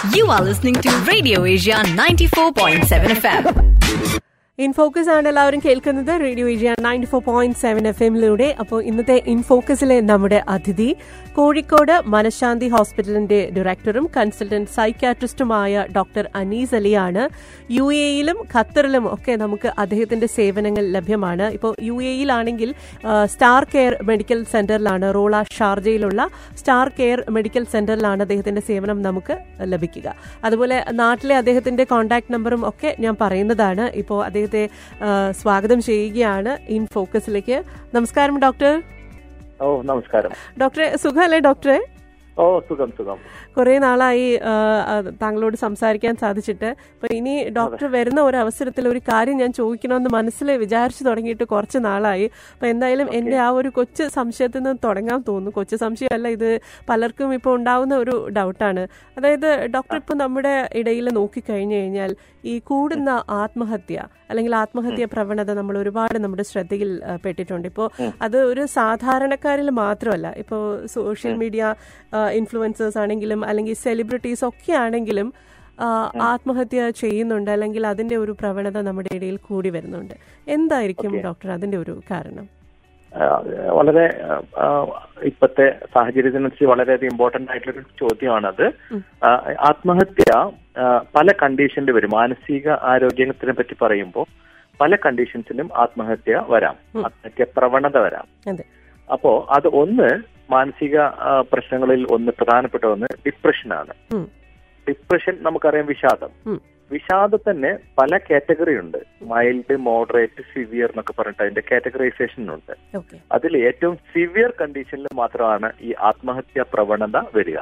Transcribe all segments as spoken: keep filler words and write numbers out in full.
You are listening to Radio Asia ninety-four point seven F M. In focus ആണ് എല്ലാവരും കേൾക്കുന്നത് radio Asia ninety four point seven F എമ്മിലൂടെ. അപ്പോൾ ഇന്നത്തെ in ഫോക്കസിലെ നമ്മുടെ അതിഥി കോഴിക്കോട് മനഃശാന്തി ഹോസ്പിറ്റലിന്റെ ഡയറക്ടറും കൺസൾട്ടന്റ് സൈക്യാട്രിസ്റ്റുമായ ഡോക്ടർ അനീസ് അലിയാണ്. യു എയിലും ഖത്തറിലും ഒക്കെ നമുക്ക് അദ്ദേഹത്തിന്റെ സേവനങ്ങൾ ലഭ്യമാണ്. ഇപ്പോൾ യു എയിലാണെങ്കിൽ സ്റ്റാർ കെയർ മെഡിക്കൽ സെന്ററിലാണ്, റോള ഷാർജയിലുള്ള സ്റ്റാർ കെയർ മെഡിക്കൽ സെന്ററിലാണ് അദ്ദേഹത്തിന്റെ സേവനം നമുക്ക് ലഭിക്കുക. അതുപോലെ നാട്ടിലെ അദ്ദേഹത്തിന്റെ കോൺടാക്ട് നമ്പറും ഒക്കെ ഞാൻ പറയുന്നതാണ്. ഇപ്പോൾ അദ്ദേഹത്തെ സ്വാഗതം ചെയ്യുകയാണ് ഇൻ ഫോക്കസിലേക്ക്. നമസ്കാരം ഡോക്ടർ. ഓ നമസ്കാരം ഡോക്ടറെ. സുഖമല്ലേ ഡോക്ടറെ? ഓ സുഖം സുഖം. കുറെ നാളായി താങ്കളോട് സംസാരിക്കാൻ സാധിച്ചിട്ട്. അപ്പൊ ഇനി ഡോക്ടർ വരുന്ന ഒരു അവസരത്തിൽ ഒരു കാര്യം ഞാൻ ചോദിക്കണമെന്ന് മനസ്സിൽ വിചാരിച്ചു തുടങ്ങിയിട്ട് കുറച്ച് നാളായി. അപ്പൊ എന്തായാലും എന്റെ ആ ഒരു കൊച്ചു സംശയത്തിൽ നിന്ന് തുടങ്ങാൻ തോന്നുന്നു. കൊച്ചു സംശയമല്ല, ഇത് പലർക്കും ഇപ്പോൾ ഉണ്ടാവുന്ന ഒരു ഡൗട്ടാണ്. അതായത് ഡോക്ടർ, ഇപ്പൊ നമ്മുടെ ഇടയിൽ നോക്കിക്കഴിഞ്ഞു കഴിഞ്ഞാൽ ഈ കൂടുന്ന ആത്മഹത്യ അല്ലെങ്കിൽ ആത്മഹത്യ പ്രവണത നമ്മൾ ഒരുപാട് നമ്മുടെ ശ്രദ്ധയിൽ പെട്ടിട്ടുണ്ട്. ഇപ്പോൾ അത് ഒരു സാധാരണക്കാരിൽ മാത്രമല്ല, ഇപ്പോൾ സോഷ്യൽ മീഡിയ ഇൻഫ്ലുവൻസേഴ്സ് ആണെങ്കിലും അല്ലെങ്കിൽ സെലിബ്രിറ്റീസ് ഒക്കെ ആണെങ്കിലും ആത്മഹത്യ ചെയ്യുന്നുണ്ട്, അല്ലെങ്കിൽ അതിന്റെ ഒരു പ്രവണത നമ്മുടെ ഇടയിൽ കൂടി വരുന്നുണ്ട്. എന്തായിരിക്കും ഡോക്ടർ അതിന്റെ ഒരു കാരണം? വളരെ ഇപ്പോഴത്തെ സാഹചര്യത്തിനനുസരിച്ച് വളരെയധികം ഇമ്പോർട്ടന്റ് ആയിട്ടുള്ളൊരു ചോദ്യമാണത്. ആത്മഹത്യ പല കണ്ടീഷനിൽ വരും. മാനസിക ആരോഗ്യത്തിനെ പറ്റി പറയുമ്പോൾ പല കണ്ടീഷൻസിലും ആത്മഹത്യ വരാം, ആത്മഹത്യ പ്രവണത വരാം. അപ്പോ അത് ഒന്ന് മാനസിക പ്രശ്നങ്ങളിൽ ഒന്ന് പ്രധാനപ്പെട്ട ഒന്ന് ഡിപ്രഷനാണ്. ഡിപ്രഷൻ നമുക്കറിയാം, വിഷാദം. വിഷാദം തന്നെ പല കാറ്റഗറി ഉണ്ട്. മൈൽഡ്, മോഡറേറ്റ്, സിവിയർ എന്നൊക്കെ പറഞ്ഞിട്ട് അതിന്റെ കാറ്റഗറൈസേഷൻ ഉണ്ട്. അതിൽ ഏറ്റവും സിവിയർ കണ്ടീഷനിൽ മാത്രമാണ് ഈ ആത്മഹത്യ പ്രവണത വരിക.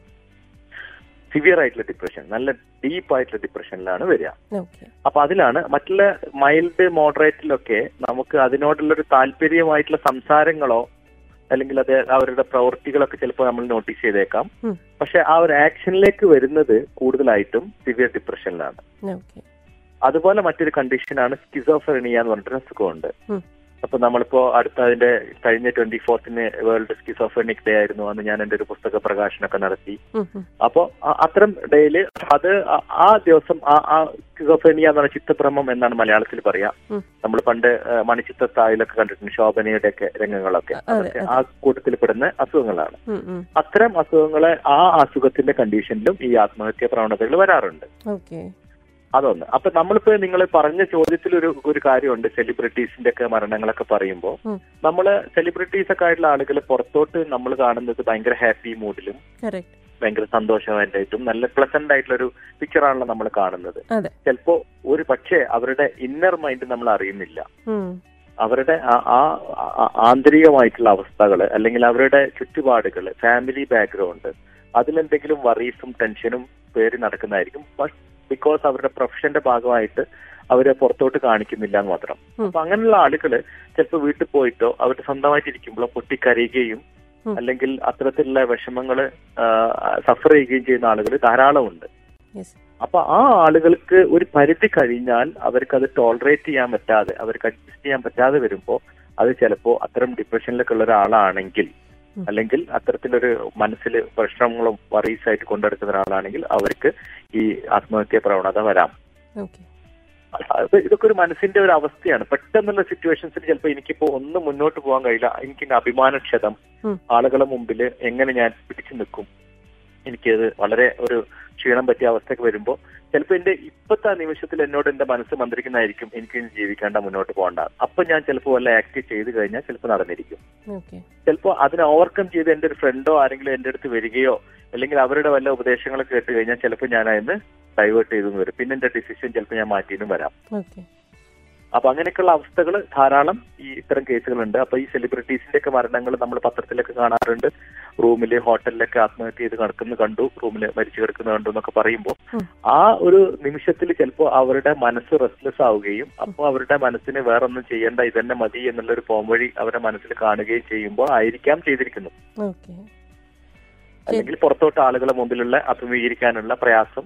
സിവിയർ ആയിട്ടുള്ള ഡിപ്രഷൻ, നല്ല ഡീപ്പ് ആയിട്ടുള്ള ഡിപ്രഷനിലാണ് വരിക. അപ്പൊ അതിലാണ് മറ്റുള്ള മൈൽഡ്, മോഡറേറ്റിലൊക്കെ നമുക്ക് അതിനോടുള്ളൊരു താല്പര്യമായിട്ടുള്ള സംസാരങ്ങളോ അല്ലെങ്കിൽ അത് അവരുടെ പ്രവൃത്തികളൊക്കെ ചിലപ്പോൾ നമ്മൾ നോട്ടീസ് ചെയ്തേക്കാം. പക്ഷെ ആ ഒരു ആക്ഷനിലേക്ക് വരുന്നത് കൂടുതലായിട്ടും സിവിയർ ഡിപ്രഷനിലാണ്. അതുപോലെ മറ്റൊരു കണ്ടീഷനാണ് സ്കിസോഫ്രെനിയ എന്ന് പറഞ്ഞിട്ടൊരു അസുഖമുണ്ട്. അപ്പൊ നമ്മളിപ്പോ അടുത്ത അതിന്റെ കഴിഞ്ഞ ട്വന്റി ഫോർത്തിന് വേൾഡ് സ്കിസോഫ്രെനിക് ഡേ ആയിരുന്നു. അന്ന് ഞാൻ എന്റെ ഒരു പുസ്തക പ്രകാശനമൊക്കെ നടത്തി. അപ്പോ അത്തരം ഡേയില് അത് ആ ദിവസം ആ സ്കിസോഫ്രെനിയ എന്ന് പറഞ്ഞ ചിത്തഭ്രമം എന്നാണ് മലയാളത്തിൽ പറയാ. നമ്മൾ പണ്ട് മണിച്ചിത്രത്താഴിലൊക്കെ കണ്ടിട്ടുണ്ട്, ശോഭനയുടെ ഒക്കെ രംഗങ്ങളൊക്കെ. അതൊക്കെ ആ കൂട്ടത്തിൽ പെടുന്ന അസുഖങ്ങളാണ്. അത്തരം അസുഖങ്ങളെ ആ അസുഖത്തിന്റെ കണ്ടീഷനിലും ഈ ആത്മഹത്യാ പ്രവണതകൾ വരാറുണ്ട്. അതൊന്ന്. അപ്പൊ നമ്മളിപ്പോ നിങ്ങൾ പറഞ്ഞ ചോദ്യത്തിൽ ഒരു ഒരു കാര്യമുണ്ട്, സെലിബ്രിറ്റീസിന്റെ ഒക്കെ മരണങ്ങളൊക്കെ പറയുമ്പോൾ നമ്മള് സെലിബ്രിറ്റീസ് ഒക്കെ ആയിട്ടുള്ള ആളുകൾ പുറത്തോട്ട് നമ്മൾ കാണുന്നത് ഭയങ്കര ഹാപ്പി മൂഡിലും ഭയങ്കര സന്തോഷമായിട്ടും നല്ല പ്ലസന്റ് ആയിട്ടുള്ള ഒരു പിക്ചറാണല്ലോ നമ്മൾ കാണുന്നത്. ചിലപ്പോ ഒരു പക്ഷേ അവരുടെ ഇന്നർ മൈൻഡ് നമ്മൾ അറിയുന്നില്ല. അവരുടെ ആ ആന്തരികമായിട്ടുള്ള അവസ്ഥകള് അല്ലെങ്കിൽ അവരുടെ ചുറ്റുപാടുകള്, ഫാമിലി ബാക്ക്ഗ്രൗണ്ട്, അതിലെന്തെങ്കിലും വറീസും ടെൻഷനും പേര് നടക്കുന്നതായിരിക്കും. ബിക്കോസ് അവരുടെ പ്രൊഫഷന്റെ ഭാഗമായിട്ട് അവരെ പുറത്തോട്ട് കാണിക്കുന്നില്ല എന്ന് മാത്രം. അപ്പൊ അങ്ങനെയുള്ള ആളുകള് ചിലപ്പോൾ വീട്ടിൽ പോയിട്ടോ അവരുടെ സ്വന്തമായിട്ട് ഇരിക്കുമ്പോഴോ പൊട്ടിക്കരയുകയും അല്ലെങ്കിൽ അത്തരത്തിലുള്ള വിഷമങ്ങള് സഫർ ചെയ്യുകയും ചെയ്യുന്ന ആളുകൾ ധാരാളമുണ്ട്. അപ്പൊ ആ ആളുകൾക്ക് ഒരു പരിധി കഴിഞ്ഞാൽ അവർക്ക് അത് ടോളറേറ്റ് ചെയ്യാൻ പറ്റാതെ, അവർക്ക് അഡ്ജസ്റ്റ് ചെയ്യാൻ പറ്റാതെ വരുമ്പോ അത് ചിലപ്പോ അത്തരം ഡിപ്രഷനിലൊക്കെ ഉള്ള ഒരാളാണെങ്കിൽ അല്ലെങ്കിൽ അത്തരത്തിലൊരു മനസ്സിൽ പ്രശ്നങ്ങളും വറീസായിട്ട് കൊണ്ടെടുക്കുന്ന ഒരാളാണെങ്കിൽ അവർക്ക് ഈ ആത്മഹത്യാ പ്രവണത വരാം. ഇതൊക്കെ ഒരു മനസ്സിന്റെ ഒരു അവസ്ഥയാണ്. പെട്ടെന്നുള്ള സിറ്റുവേഷൻസിൽ ചിലപ്പോൾ എനിക്കിപ്പോ ഒന്നും മുന്നോട്ട് പോകാൻ കഴിയില്ല, എനിക്ക് അഭിമാനക്ഷതം, ആളുകളെ മുമ്പിൽ എങ്ങനെ ഞാൻ പിടിച്ചു നിൽക്കും, എനിക്കത് വളരെ ഒരു ക്ഷീണം പറ്റിയ അവസ്ഥയൊക്കെ വരുമ്പോൾ ചിലപ്പോൾ എന്റെ ഇപ്പത്തെ നിമിഷത്തിൽ എന്നോട് എന്റെ മനസ്സ് മന്ത്രിക്കുന്നതായിരിക്കും എനിക്ക് ജീവിക്കേണ്ട, മുന്നോട്ട് പോകണ്ട. അപ്പൊ ഞാൻ ചിലപ്പോൾ വല്ല ആക്ട് ചെയ്ത് കഴിഞ്ഞാൽ ചിലപ്പോൾ നടന്നിരിക്കും. ചിലപ്പോൾ അതിനെ ഓവർകം ചെയ്ത് എന്റെ ഒരു ഫ്രണ്ടോ ആരെങ്കിലും എന്റെ അടുത്ത് വരികയോ അല്ലെങ്കിൽ അവരുടെ വല്ല ഉപദേശങ്ങളൊക്കെ കേട്ട് കഴിഞ്ഞാൽ ചിലപ്പോൾ ഞാൻ അതിന് ഡൈവേർട്ട് ചെയ്തെന്ന് വരും. പിന്നെ എന്റെ ഡിസിഷൻ ചിലപ്പോൾ ഞാൻ മാറ്റിയെന്നും വരാം. അപ്പൊ അങ്ങനെയൊക്കെയുള്ള അവസ്ഥകൾ ധാരാളം ഈ ഇത്തരം കേസുകളുണ്ട്. അപ്പൊ ഈ സെലിബ്രിറ്റീസിന്റെ ഒക്കെ മരണങ്ങൾ നമ്മൾ പത്രത്തിലൊക്കെ കാണാറുണ്ട്. റൂമില് ഹോട്ടലിലൊക്കെ ആത്മഹത്യ ചെയ്ത് കിടക്കുന്ന കണ്ടു, റൂമില് മരിച്ചു കിടക്കുന്ന കണ്ടു എന്നൊക്കെ പറയുമ്പോൾ ആ ഒരു നിമിഷത്തിൽ ചിലപ്പോൾ അവരുടെ മനസ്സ് റെസ്റ്റ്ലെസ് ആവുകയും അപ്പോൾ അവരുടെ മനസ്സിന് വേറൊന്നും ചെയ്യേണ്ട, ഇതന്നെ മതി എന്നുള്ളൊരു പോംവഴി അവരുടെ മനസ്സിൽ കാണുകയും ചെയ്യുമ്പോൾ ആയിരിക്കാം ചെയ്തിരിക്കുന്നു. അല്ലെങ്കിൽ പുറത്തോട്ട് ആളുകളെ മുമ്പിലുള്ള അഭിമുഖീകരിക്കാനുള്ള പ്രയാസം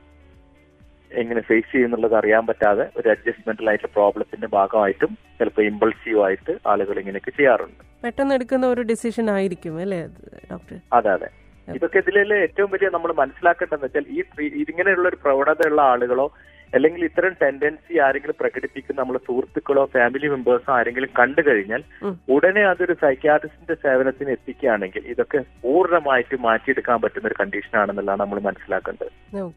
എങ്ങനെ ഫേസ് ചെയ്യുന്നുള്ളത് അറിയാൻ പറ്റാതെ ഒരു അഡ്ജസ്റ്റ്മെന്റൽ ആയിട്ടുള്ള പ്രോബ്ലത്തിന്റെ ഭാഗമായിട്ടും ചിലപ്പോൾ ഇമ്പൾസീവ് ആയിട്ട് ആളുകൾ ഇങ്ങനെയൊക്കെ ചെയ്യാറുണ്ട്. പെട്ടെന്ന് എടുക്കുന്ന ഒരു ഡിസിഷൻ ആയിരിക്കും അല്ലേ ഡോക്ടർ? അതെ അതെ. ഇതൊക്കെ ഇതിലെ ഏറ്റവും വലിയ നമ്മൾ മനസ്സിലാക്കേണ്ടതെന്ന് വെച്ചാൽ ഈ ഇതിങ്ങനെയുള്ള ഒരു പ്രവണതയുള്ള ആളുകളോ അല്ലെങ്കിൽ ഇത്തരം ടെൻഡൻസി ആരെങ്കിലും പ്രകടിപ്പിക്കുന്ന നമ്മുടെ സുഹൃത്തുക്കളോ ഫാമിലി മെമ്പേഴ്സോ ആരെങ്കിലും കണ്ടു കഴിഞ്ഞാൽ ഉടനെ അതൊരു സൈക്യാട്രിസ്റ്റിന്റെ സേവനത്തിന് എത്തിക്കുകയാണെങ്കിൽ ഇതൊക്കെ പൂർണ്ണമായിട്ട് മാറ്റിയെടുക്കാൻ പറ്റുന്ന ഒരു കണ്ടീഷൻ ആണെന്നുള്ളതാണ് നമ്മൾ മനസ്സിലാക്കേണ്ടത്.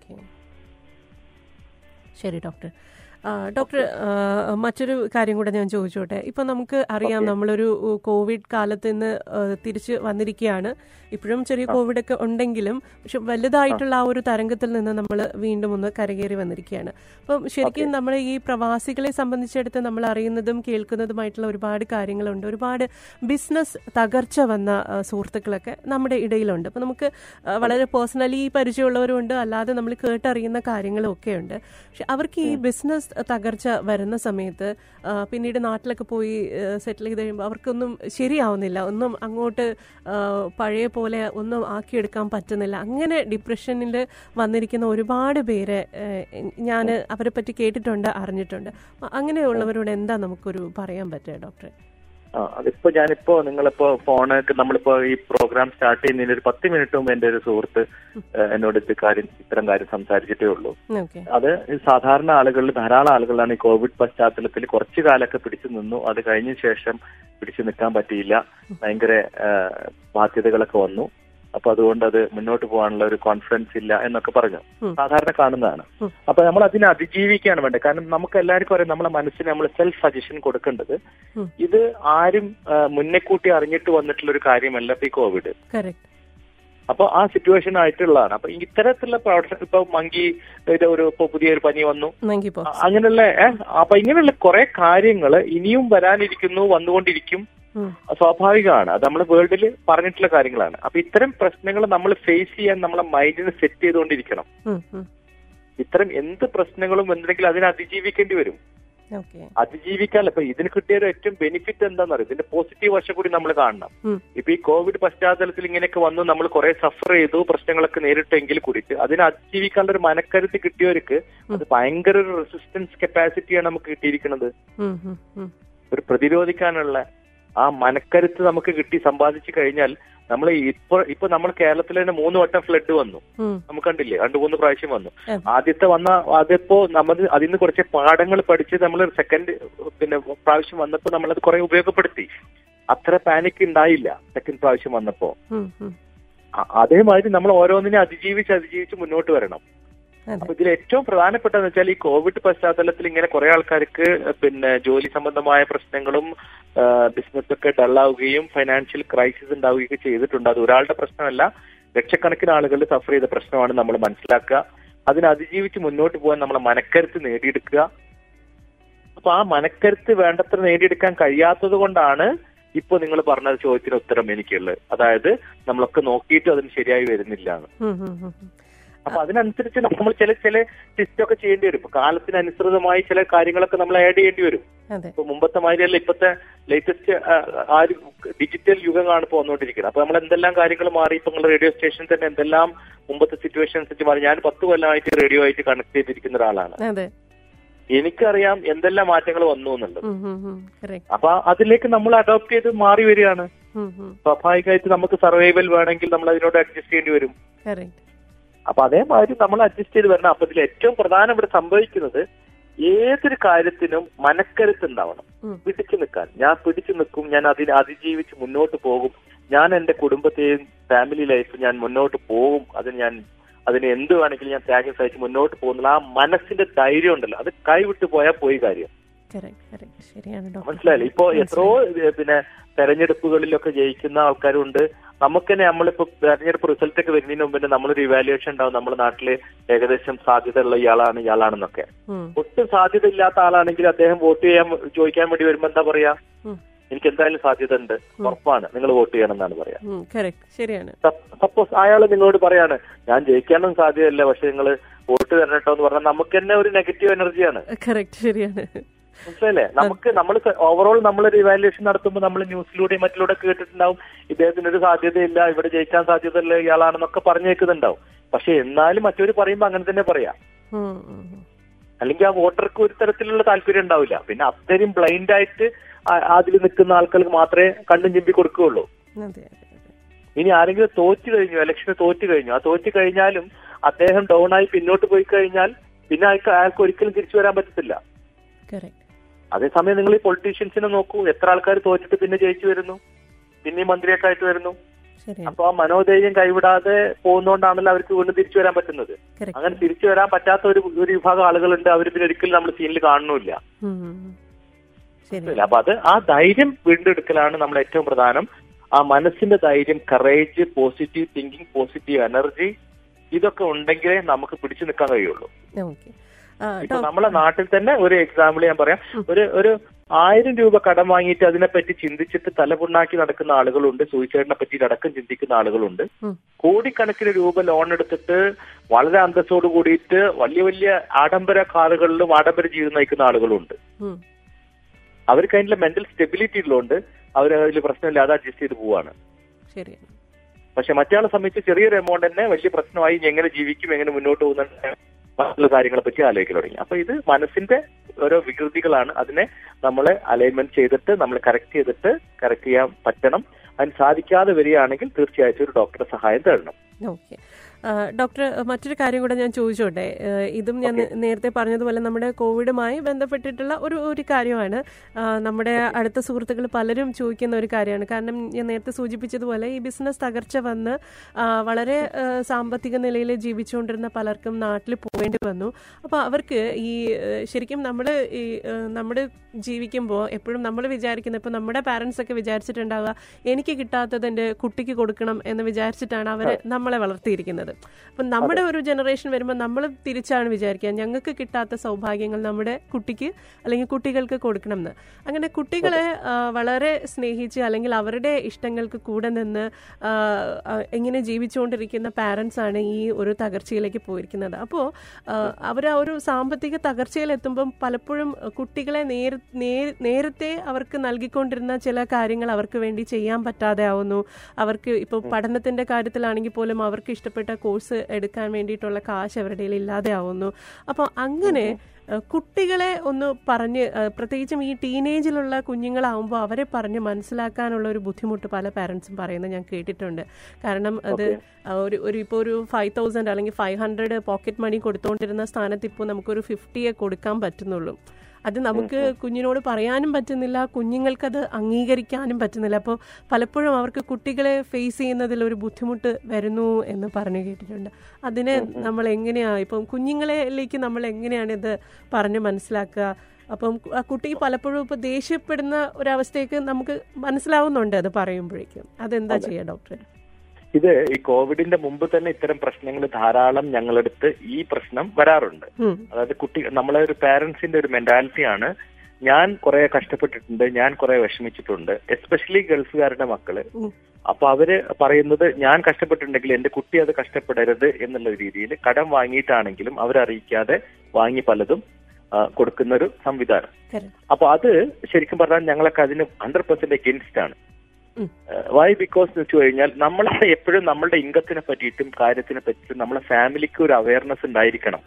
ശരി ഡോക്ടർ. ഡോക്ടർ, മറ്റൊരു കാര്യം കൂടെ ഞാൻ ചോദിച്ചോട്ടെ. ഇപ്പം നമുക്ക് അറിയാം, നമ്മളൊരു കോവിഡ് കാലത്ത് നിന്ന് തിരിച്ച് വന്നിരിക്കുകയാണ്. ഇപ്പോഴും ചെറിയ കോവിഡ് ഒക്കെ ഉണ്ടെങ്കിലും പക്ഷെ വലുതായിട്ടുള്ള ആ ഒരു തരംഗത്തിൽ നിന്ന് നമ്മൾ വീണ്ടും ഒന്ന് കരകയറി വന്നിരിക്കുകയാണ്. അപ്പം ശരിക്കും നമ്മൾ ഈ പ്രവാസികളെ സംബന്ധിച്ചിടത്ത് നമ്മൾ അറിയുന്നതും കേൾക്കുന്നതുമായിട്ടുള്ള ഒരുപാട് കാര്യങ്ങളുണ്ട്. ഒരുപാട് ബിസിനസ് തകർച്ച വന്ന സുഹൃത്തുക്കളൊക്കെ നമ്മുടെ ഇടയിലുണ്ട്. അപ്പം നമുക്ക് വളരെ പേഴ്സണലി പരിചയമുള്ളവരുണ്ട്, അല്ലാതെ നമ്മൾ കേട്ടറിയുന്ന കാര്യങ്ങളും ഒക്കെ ഉണ്ട്. പക്ഷെ അവർക്ക് ഈ ബിസിനസ് തകർച്ച വരുന്ന സമയത്ത് പിന്നീട് നാട്ടിലൊക്കെ പോയി സെറ്റിൽ ചെയ്ത് കഴിയുമ്പോൾ അവർക്കൊന്നും ശരിയാവുന്നില്ല, ഒന്നും അങ്ങോട്ട് പഴയ പോലെ ഒന്നും ആക്കിയെടുക്കാൻ പറ്റുന്നില്ല. അങ്ങനെ ഡിപ്രഷനിൽ വന്നിരിക്കുന്ന ഒരുപാട് പേരെ ഞാൻ അവരെ പറ്റി കേട്ടിട്ടുണ്ട്, അറിഞ്ഞിട്ടുണ്ട്. അങ്ങനെയുള്ളവരോട് എന്താ നമുക്കൊരു പറയാൻ പറ്റുക ഡോക്ടറെ? ആ അതിപ്പോ ഞാനിപ്പോ നിങ്ങളിപ്പോ ഫോണ് നമ്മളിപ്പോ ഈ പ്രോഗ്രാം സ്റ്റാർട്ട് ചെയ്യുന്നതിന് ഒരു പത്ത് മിനിറ്റ് മുമ്പ് എന്റെ ഒരു സുഹൃത്ത് എന്നോട് ഇത് കാര്യം ഇത്തരം കാര്യം സംസാരിച്ചിട്ടേ ഉള്ളൂ. അത് സാധാരണ ആളുകളിൽ ധാരാളം ആളുകളാണ് ഈ കോവിഡ് പശ്ചാത്തലത്തിൽ കുറച്ചു കാലമൊക്കെ പിടിച്ചു നിന്നു. അത് കഴിഞ്ഞ ശേഷം പിടിച്ചു നിൽക്കാൻ പറ്റിയില്ല, ഭയങ്കര ബാധ്യതകളൊക്കെ വന്നു. അപ്പൊ അതുകൊണ്ട് അത് മുന്നോട്ട് പോകാനുള്ള ഒരു കോൺഫിഡൻസ് ഇല്ല എന്നൊക്കെ പറഞ്ഞു, സാധാരണ കാണുന്നതാണ്. അപ്പൊ നമ്മൾ അതിനെ അതിജീവിക്കുകയാണ് വേണ്ടത്. കാരണം നമുക്ക് എല്ലാവർക്കും അറിയാം, നമ്മളെ മനസ്സിന് നമ്മൾ സെൽഫ് സജഷൻ കൊടുക്കേണ്ടത് ഇത് ആരും മുന്നേ കൂട്ടി അറിഞ്ഞിട്ട് വന്നിട്ടുള്ള ഒരു കാര്യമല്ല ഇപ്പൊ ഈ കോവിഡ്. അപ്പൊ ആ സിറ്റുവേഷൻ ആയിട്ടുള്ളതാണ്. അപ്പൊ ഇത്തരത്തിലുള്ള പ്രൊഡക്ഷൻ ഇപ്പൊ മങ്കി ഒരു ഇപ്പൊ പുതിയൊരു പനി വന്നു, അങ്ങനെയുള്ള അപ്പൊ ഇങ്ങനെയുള്ള കുറെ കാര്യങ്ങൾ ഇനിയും വരാനിരിക്കുന്നു, വന്നുകൊണ്ടിരിക്കും, സ്വാഭാവികമാണ്. അത് നമ്മൾ വേൾഡിൽ പറഞ്ഞിട്ടുള്ള കാര്യങ്ങളാണ്. അപ്പൊ ഇത്തരം പ്രശ്നങ്ങൾ നമ്മൾ ഫേസ് ചെയ്യാൻ നമ്മളെ മൈൻഡിനെ സെറ്റ് ചെയ്തുകൊണ്ടിരിക്കണം. ഇത്തരം എന്ത് പ്രശ്നങ്ങളും എന്തെങ്കിലും അതിനെ അതിജീവിക്കേണ്ടി വരും. അതിജീവിക്കാനല്ല ഇപ്പൊ ഇതിന് കിട്ടിയ ഒരു ഏറ്റവും ബെനിഫിറ്റ് എന്താണെന്ന് അറിയാം, ഇതിന്റെ പോസിറ്റീവ് വശം കൂടി നമ്മൾ കാണണം. ഇപ്പൊ ഈ കോവിഡ് പശ്ചാത്തലത്തിൽ ഇങ്ങനെയൊക്കെ വന്നു നമ്മൾ കുറെ സഫർ ചെയ്തു, പ്രശ്നങ്ങളൊക്കെ നേരിട്ടെങ്കിൽ കൂടിയിട്ട് അതിനെ അതിജീവിക്കാനുള്ള ഒരു മനക്കരുത്ത് കിട്ടിയവർക്ക് അത് ഭയങ്കര ഒരു റെസിസ്റ്റൻസ് കപ്പാസിറ്റിയാണ് നമുക്ക് കിട്ടിയിരിക്കുന്നത്. ഒരു പ്രതിരോധിക്കാനുള്ള ആ മനക്കരുത്ത് നമുക്ക് കിട്ടി സമ്പാദിച്ചു കഴിഞ്ഞാൽ നമ്മൾ ഇപ്പൊ ഇപ്പൊ നമ്മൾ കേരളത്തിൽ തന്നെ മൂന്ന് വട്ടം ഫ്ലഡ് വന്നു, നമുക്ക് കണ്ടില്ലേ, രണ്ടു മൂന്ന് പ്രാവശ്യം വന്നു. ആദ്യത്തെ വന്ന അതിപ്പോ നമ്മൾ അതിൽ നിന്ന് കുറച്ച് പാഠങ്ങൾ പഠിച്ച് നമ്മൾ സെക്കൻഡ് പിന്നെ പ്രാവശ്യം വന്നപ്പോ നമ്മളത് കുറെ ഉപയോഗപ്പെടുത്തി. അത്ര പാനിക് ഉണ്ടായില്ല സെക്കൻഡ് പ്രാവശ്യം വന്നപ്പോ. അതേമാതിരി നമ്മൾ ഓരോന്നിനെ അതിജീവിച്ച് അതിജീവിച്ച് മുന്നോട്ട് വരണം. അപ്പൊ ഇതിൽ ഏറ്റവും പ്രധാനപ്പെട്ടതെന്ന് വെച്ചാൽ ഈ കോവിഡ് പശ്ചാത്തലത്തിൽ ഇങ്ങനെ കുറെ ആൾക്കാർക്ക് പിന്നെ ജോലി സംബന്ധമായ പ്രശ്നങ്ങളും ബിസിനസ്സൊക്കെ ഡള്ളാവുകയും ഫൈനാൻഷ്യൽ ക്രൈസിസ് ഉണ്ടാവുകയൊക്കെ ചെയ്തിട്ടുണ്ട്. അത് ഒരാളുടെ പ്രശ്നമല്ല, ലക്ഷക്കണക്കിന് ആളുകളുടെ സഫർ ചെയ്ത പ്രശ്നമാണ് നമ്മൾ മനസ്സിലാക്കുക. അതിനെ അതിജീവിച്ച് മുന്നോട്ട് പോകാൻ നമ്മളെ മനക്കരുത്ത് നേടിയെടുക്കുക. അപ്പൊ ആ മനക്കരുത്ത് വേണ്ടത്ര നേടിയെടുക്കാൻ കഴിയാത്തത് കൊണ്ടാണ് ഇപ്പൊ നിങ്ങൾ പറഞ്ഞ ചോദ്യത്തിന് ഉത്തരം എനിക്കുള്ളത്. അതായത് നമ്മളൊക്കെ നോക്കിയിട്ട് അതിന് ശരിയായി വരുന്നില്ല എന്ന്. അപ്പൊ അതിനനുസരിച്ച് നമ്മൾ ചില ചില ടെസ്റ്റൊക്കെ ചെയ്യേണ്ടി വരും. ഇപ്പൊ കാലത്തിനനുസൃതമായി ചില കാര്യങ്ങളൊക്കെ നമ്മൾ ആഡ് ചെയ്യേണ്ടി വരും. ഇപ്പൊ മുമ്പത്തെ മാതിരിയല്ല, ഇപ്പത്തെ ലേറ്റസ്റ്റ് ആ ഒരു ഡിജിറ്റൽ യുഗമാണ് ഇപ്പൊ വന്നുകൊണ്ടിരിക്കുന്നത്. അപ്പൊ നമ്മൾ എന്തെല്ലാം കാര്യങ്ങൾ മാറി. ഇപ്പൊ നിങ്ങൾ റേഡിയോ സ്റ്റേഷനിൽ തന്നെ എന്തെല്ലാം മുമ്പത്തെ സിറ്റുവേഷൻ അനുസരിച്ച് മാറി. ഞാൻ പത്ത് കൊല്ലമായിട്ട് റേഡിയോ ആയിട്ട് കണക്ട് ചെയ്തിരിക്കുന്ന ഒരാളാണ്. എനിക്കറിയാം എന്തെല്ലാം മാറ്റങ്ങൾ വന്നു എന്നുള്ളത്. അപ്പൊ അതിലേക്ക് നമ്മൾ അഡോപ്റ്റ് ചെയ്ത് മാറി വരികയാണ്. സ്വാഭാവികമായിട്ട് നമുക്ക് സർവൈവൽ വേണമെങ്കിൽ നമ്മൾ അതിനോട് അഡ്ജസ്റ്റ് ചെയ്യേണ്ടി വരും. അപ്പൊ അതേമാതിരി നമ്മൾ അഡ്ജസ്റ്റ് ചെയ്ത് വരണം. അപ്പൊ ഇതിൽ ഏറ്റവും പ്രധാനം ഇവിടെ സംഭവിക്കുന്നത് ഏതൊരു കാര്യത്തിനും മനക്കരുത്ത് ഉണ്ടാവണം. പിടിച്ചു നിൽക്കാൻ, ഞാൻ പിടിച്ചു നിൽക്കും, ഞാൻ അതിനെ അതിജീവിച്ച് മുന്നോട്ട് പോകും, ഞാൻ എന്റെ കുടുംബത്തെയും ഫാമിലി ലൈഫ് ഞാൻ മുന്നോട്ട് പോകും, അതിന് ഞാൻ അതിന് എന്ത് വേണമെങ്കിലും ഞാൻ ത്യാഗം സഹിച്ച് മുന്നോട്ട് പോകുന്നില്ല. ആ മനസ്സിന്റെ ധൈര്യം ഉണ്ടല്ലോ, അത് കൈവിട്ട് പോയാൽ പോയി കാര്യം. മനസ്സിലായില്ലേ? ഇപ്പൊ എത്രയോ പിന്നെ തെരഞ്ഞെടുപ്പുകളിലൊക്കെ ജയിക്കുന്ന ആൾക്കാരുണ്ട്. നമുക്ക് തന്നെ നമ്മളിപ്പോ തെരഞ്ഞെടുപ്പ് റിസൾട്ട് ഒക്കെ വരുന്നതിന് മുമ്പ് തന്നെ നമ്മളൊരു ഇവാലുവേഷൻ ഉണ്ടാവും, നമ്മുടെ നാട്ടില് ഏകദേശം സാധ്യത ഉള്ള ഇയാളാണ് ഇയാളാണെന്നൊക്കെ. ഒട്ടും സാധ്യത ഇല്ലാത്ത ആളാണെങ്കിൽ അദ്ദേഹം വോട്ട് ചെയ്യാൻ ചോദിക്കാൻ വേണ്ടി വരുമ്പോ എന്താ പറയാ, എനിക്ക് എന്തായാലും സാധ്യത ഉണ്ട്, ഉറപ്പാണ്, നിങ്ങൾ വോട്ട് ചെയ്യണം എന്നാണ് പറയാ. സപ്പോസ് അയാൾ നിങ്ങളോട് പറയാണ് ഞാൻ ജയിക്കാനൊന്നും സാധ്യതയല്ല, പക്ഷെ നിങ്ങൾ വോട്ട് തരണട്ടോ എന്ന് പറഞ്ഞാൽ നമുക്ക് തന്നെ ഒരു നെഗറ്റീവ് എനർജിയാണ്. ശരിയാണ്. മനസ്സിലല്ലേ? നമുക്ക് നമ്മൾ ഓവറോൾ നമ്മളൊരു ഇവാലുവേഷൻ നടത്തുമ്പോൾ നമ്മൾ ന്യൂസിലൂടെയും മറ്റിലൂടെ കേട്ടിട്ടുണ്ടാവും ഇദ്ദേഹത്തിനൊരു സാധ്യതയില്ല, ഇവിടെ ജയിക്കാൻ സാധ്യതയില്ല ഇയാളാണെന്നൊക്കെ പറഞ്ഞേക്കുന്നുണ്ടാവും. പക്ഷെ എന്നാലും മറ്റൊരു പറയുമ്പോ അങ്ങനെ തന്നെ പറയാം. അല്ലെങ്കിൽ ആ വോട്ടർക്ക് ഒരു തരത്തിലുള്ള താല്പര്യം ഉണ്ടാവില്ല. പിന്നെ അത്രയും ബ്ലൈൻഡ് ആയിട്ട് അതിൽ നിൽക്കുന്ന ആൾക്കാർക്ക് മാത്രമേ കണ്ണും ചിമ്പി കൊടുക്കുകയുള്ളൂ. ഇനി ആരെങ്കിലും തോറ്റു കഴിഞ്ഞു, ഇലക്ഷന് തോറ്റു കഴിഞ്ഞു, ആ തോറ്റു കഴിഞ്ഞാലും അദ്ദേഹം ഡൗൺ ആയി പിന്നോട്ട് പോയി കഴിഞ്ഞാൽ പിന്നെ അയാൾക്ക് അയാൾക്ക് ഒരിക്കലും തിരിച്ചു വരാൻ പറ്റത്തില്ല. അതേസമയം നിങ്ങൾ ഈ പൊളിറ്റീഷ്യൻസിനെ നോക്കൂ, എത്ര ആൾക്കാർ തോറ്റിട്ട് പിന്നെ ജയിച്ചു വരുന്നു, പിന്നെ മന്ത്രിയൊക്കെ ആയിട്ട് വരുന്നു. അപ്പൊ ആ മനോധൈര്യം കൈവിടാതെ പോകുന്നോണ്ടാണല്ലോ അവർക്ക് വീണ്ടും തിരിച്ചു വരാൻ പറ്റുന്നത്. അങ്ങനെ തിരിച്ചു വരാൻ പറ്റാത്ത ഒരു ഒരു വിഭാഗം ആളുകളുണ്ട്, അവർ പിന്നെ ഒരിക്കലും നമ്മൾ സീനിൽ കാണുന്നില്ല. അപ്പൊ അത് ആ ധൈര്യം വീണ്ടെടുക്കലാണ് നമ്മൾ ഏറ്റവും പ്രധാനം. ആ മനസ്സിന്റെ ധൈര്യം, courage, positive thinking, positive energy, ഇതൊക്കെ ഉണ്ടെങ്കിലേ നമുക്ക് പിടിച്ചു നിൽക്കാൻ കഴിയുള്ളൂ. ഇപ്പൊ നമ്മളെ നാട്ടിൽ തന്നെ ഒരു എക്സാമ്പിൾ ഞാൻ പറയാം. ഒരു ഒരു ആയിരം രൂപ കടം വാങ്ങിയിട്ട് അതിനെപ്പറ്റി ചിന്തിച്ചിട്ട് തലപുണ്ണാക്കി നടക്കുന്ന ആളുകളുണ്ട്, സൂയിസൈഡിനെ പറ്റി അടക്കം ചിന്തിക്കുന്ന ആളുകളുണ്ട്. കോടിക്കണക്കിന് രൂപ ലോൺ എടുത്തിട്ട് വളരെ അന്തസ്സോട് കൂടിയിട്ട് വലിയ വലിയ ആഡംബര കാറുകളിലും ആഡംബര ജീവിതം നയിക്കുന്ന ആളുകളുണ്ട്. അവർക്ക് അതിന്റെ മെന്റൽ സ്റ്റെബിലിറ്റി ഉള്ളതുകൊണ്ട് അവർ അതിൽ പ്രശ്നമില്ലാതെ അഡ്ജസ്റ്റ് ചെയ്ത് പോവാണ്. പക്ഷെ മറ്റയാളെ സംബന്ധിച്ച് ചെറിയൊരു എമൗണ്ട് തന്നെ വലിയ പ്രശ്നമായി, എങ്ങനെ ജീവിക്കും, എങ്ങനെ മുന്നോട്ട് പോകുന്ന മറ്റുള്ള കാര്യങ്ങളെ പറ്റി ആലോചിക്കാൻ തുടങ്ങി. അപ്പൊ ഇത് മനസ്സിന്റെ ഓരോ വികൃതികളാണ്. അതിനെ നമ്മൾ അലൈൻമെന്റ് ചെയ്തിട്ട് നമ്മൾ കറക്റ്റ് ചെയ്തിട്ട് കറക്റ്റ് ചെയ്യാൻ പറ്റണം. അതിന് സാധിക്കാതെ വരികയാണെങ്കിൽ തീർച്ചയായിട്ടും ഒരു ഡോക്ടറുടെ സഹായം തേടണം. ഓക്കെ ഡോക്ടർ, മറ്റൊരു കാര്യം കൂടെ ഞാൻ ചോദിച്ചോട്ടെ. ഇതും ഞാൻ നേരത്തെ പറഞ്ഞതുപോലെ നമ്മുടെ കോവിഡുമായി ബന്ധപ്പെട്ടിട്ടുള്ള ഒരു ഒരു കാര്യമാണ്. നമ്മുടെ അടുത്ത സുഹൃത്തുക്കൾ പലരും ചോദിക്കുന്ന ഒരു കാര്യമാണ്. കാരണം ഞാൻ നേരത്തെ സൂചിപ്പിച്ചതുപോലെ ഈ ബിസിനസ് തകർച്ച വന്ന് വളരെ സാമ്പത്തിക നിലയിൽ ജീവിച്ചുകൊണ്ടിരുന്ന പലർക്കും നാട്ടിൽ പോവേണ്ടി വന്നു. അപ്പോൾ അവർക്ക് ഈ ശരിക്കും നമ്മൾ ഈ നമ്മൾ ജീവിക്കുമ്പോൾ എപ്പോഴും നമ്മൾ വിചാരിക്കുന്നത്, ഇപ്പോൾ നമ്മുടെ പാരൻസ് ഒക്കെ വിചാരിച്ചിട്ടുണ്ടാവുക എനിക്ക് കിട്ടാത്തത് എൻ്റെ കുട്ടിക്ക് കൊടുക്കണം എന്ന് വിചാരിച്ചിട്ടാണ് അവർ നമ്മളെ വളർത്തിയിരിക്കുന്നത്. അപ്പം നമ്മുടെ ഒരു ജനറേഷൻ വരുമ്പോൾ നമ്മൾ തിരിച്ചാണ് വിചാരിക്കുക ഞങ്ങൾക്ക് കിട്ടാത്ത സൗഭാഗ്യങ്ങൾ നമ്മുടെ കുട്ടിക്ക് അല്ലെങ്കിൽ കുട്ടികൾക്ക് കൊടുക്കണം എന്ന്. അങ്ങനെ കുട്ടികളെ വളരെ സ്നേഹിച്ച് അല്ലെങ്കിൽ അവരുടെ ഇഷ്ടങ്ങൾക്ക് കൂടെ നിന്ന് ഇങ്ങനെ ജീവിച്ചുകൊണ്ടിരിക്കുന്ന പാരൻസ് ആണ് ഈ ഒരു തകർച്ചയിലേക്ക് പോയിരിക്കുന്നത്. അപ്പോൾ അവർ ആ ഒരു സാമ്പത്തിക തകർച്ചയിലെത്തുമ്പം പലപ്പോഴും കുട്ടികളെ നേര നേരത്തെ അവർക്ക് നൽകിക്കൊണ്ടിരുന്ന ചില കാര്യങ്ങൾ അവർക്ക് വേണ്ടി ചെയ്യാൻ പറ്റാതെ ആവുന്നു. അവർക്ക് ഇപ്പോൾ പഠനത്തിന്റെ കാര്യത്തിലാണെങ്കിൽ പോലും അവർക്ക് ഇഷ്ടപ്പെട്ട കോഴ്സ് എടുക്കാൻ വേണ്ടിയിട്ടുള്ള കാശ് അവരുടെ ഇല്ലാതെ ആവുന്നു. അപ്പോൾ അങ്ങനെ കുട്ടികളെ ഒന്ന് പറഞ്ഞ്, പ്രത്യേകിച്ചും ഈ ടീനേജിലുള്ള കുഞ്ഞുങ്ങളാവുമ്പോൾ അവരെ പറഞ്ഞ് മനസ്സിലാക്കാനുള്ള ഒരു ബുദ്ധിമുട്ട് പല പാരൻസും പറയുന്നത് ഞാൻ കേട്ടിട്ടുണ്ട്. കാരണം അത് ഒരു ഒരു ഇപ്പോൾ ഒരു ഫൈവ് തൗസൻഡ് അല്ലെങ്കിൽ ഫൈവ് ഹൺഡ്രഡ് പോക്കറ്റ് മണി കൊടുത്തുകൊണ്ടിരുന്ന സ്ഥാനത്ത് ഇപ്പോൾ നമുക്കൊരു ഫിഫ്റ്റിയെ കൊടുക്കാൻ പറ്റുന്നുള്ളൂ. അത് നമുക്ക് കുഞ്ഞിനോട് പറയാനും പറ്റുന്നില്ല, കുഞ്ഞുങ്ങൾക്കത് അംഗീകരിക്കാനും പറ്റുന്നില്ല. അപ്പോൾ പലപ്പോഴും അവർക്ക് കുട്ടികളെ ഫേസ് ചെയ്യുന്നതിൽ ഒരു ബുദ്ധിമുട്ട് വരുന്നു എന്ന് പറഞ്ഞു കേട്ടിട്ടുണ്ട്. അതിനെ നമ്മൾ എങ്ങനെയാണ് ഇപ്പം കുഞ്ഞുങ്ങളിലേക്ക് നമ്മൾ എങ്ങനെയാണ് ഇത് പറഞ്ഞ് മനസ്സിലാക്കുക? അപ്പം ആ കുട്ടി പലപ്പോഴും ഇപ്പൊ ദേഷ്യപ്പെടുന്ന ഒരവസ്ഥയ്ക്ക് നമുക്ക് മനസ്സിലാവുന്നുണ്ട് അത് പറയുമ്പോഴേക്കും. അതെന്താ ചെയ്യുക ഡോക്ടർ? ഇത് ഈ കോവിഡിന്റെ മുമ്പ് തന്നെ ഇത്തരം പ്രശ്നങ്ങൾ ധാരാളം ഞങ്ങളടുത്ത് ഈ പ്രശ്നം വരാറുണ്ട്. അതായത് കുട്ടി നമ്മളെ ഒരു പാരന്റ്സിന്റെ ഒരു മെന്റാലിറ്റിയാണ്, ഞാൻ കുറെ കഷ്ടപ്പെട്ടിട്ടുണ്ട്, ഞാൻ കുറെ വിഷമിച്ചിട്ടുണ്ട്, എസ്പെഷ്യലി ഗൾഫുകാരുടെ മക്കള്. അപ്പൊ അവര് പറയുന്നത് ഞാൻ കഷ്ടപ്പെട്ടിട്ടുണ്ടെങ്കിൽ എന്റെ കുട്ടി അത് കഷ്ടപ്പെടരുത് എന്നുള്ള രീതിയിൽ കടം വാങ്ങിയിട്ടാണെങ്കിലും അവരറിയിക്കാതെ വാങ്ങി പലതും കൊടുക്കുന്ന ഒരു സംവിധാനം. അപ്പൊ അത് ശരിക്കും പറഞ്ഞാൽ ഞങ്ങളൊക്കെ അതിന് ഹൺഡ്രഡ് പെർസെന്റ് എഗെയിൻസ്റ്റ് ആണ്. വൈ ബിക്കോസ് എന്ന് വെച്ച് കഴിഞ്ഞാൽ നമ്മളെ എപ്പോഴും നമ്മളുടെ ഇൻകത്തിനെ പറ്റിയിട്ടും കാര്യത്തിനെ പറ്റിയിട്ടും നമ്മളെ ഫാമിലിക്ക് ഒരു അവയർനെസ് ഉണ്ടായിരിക്കണം,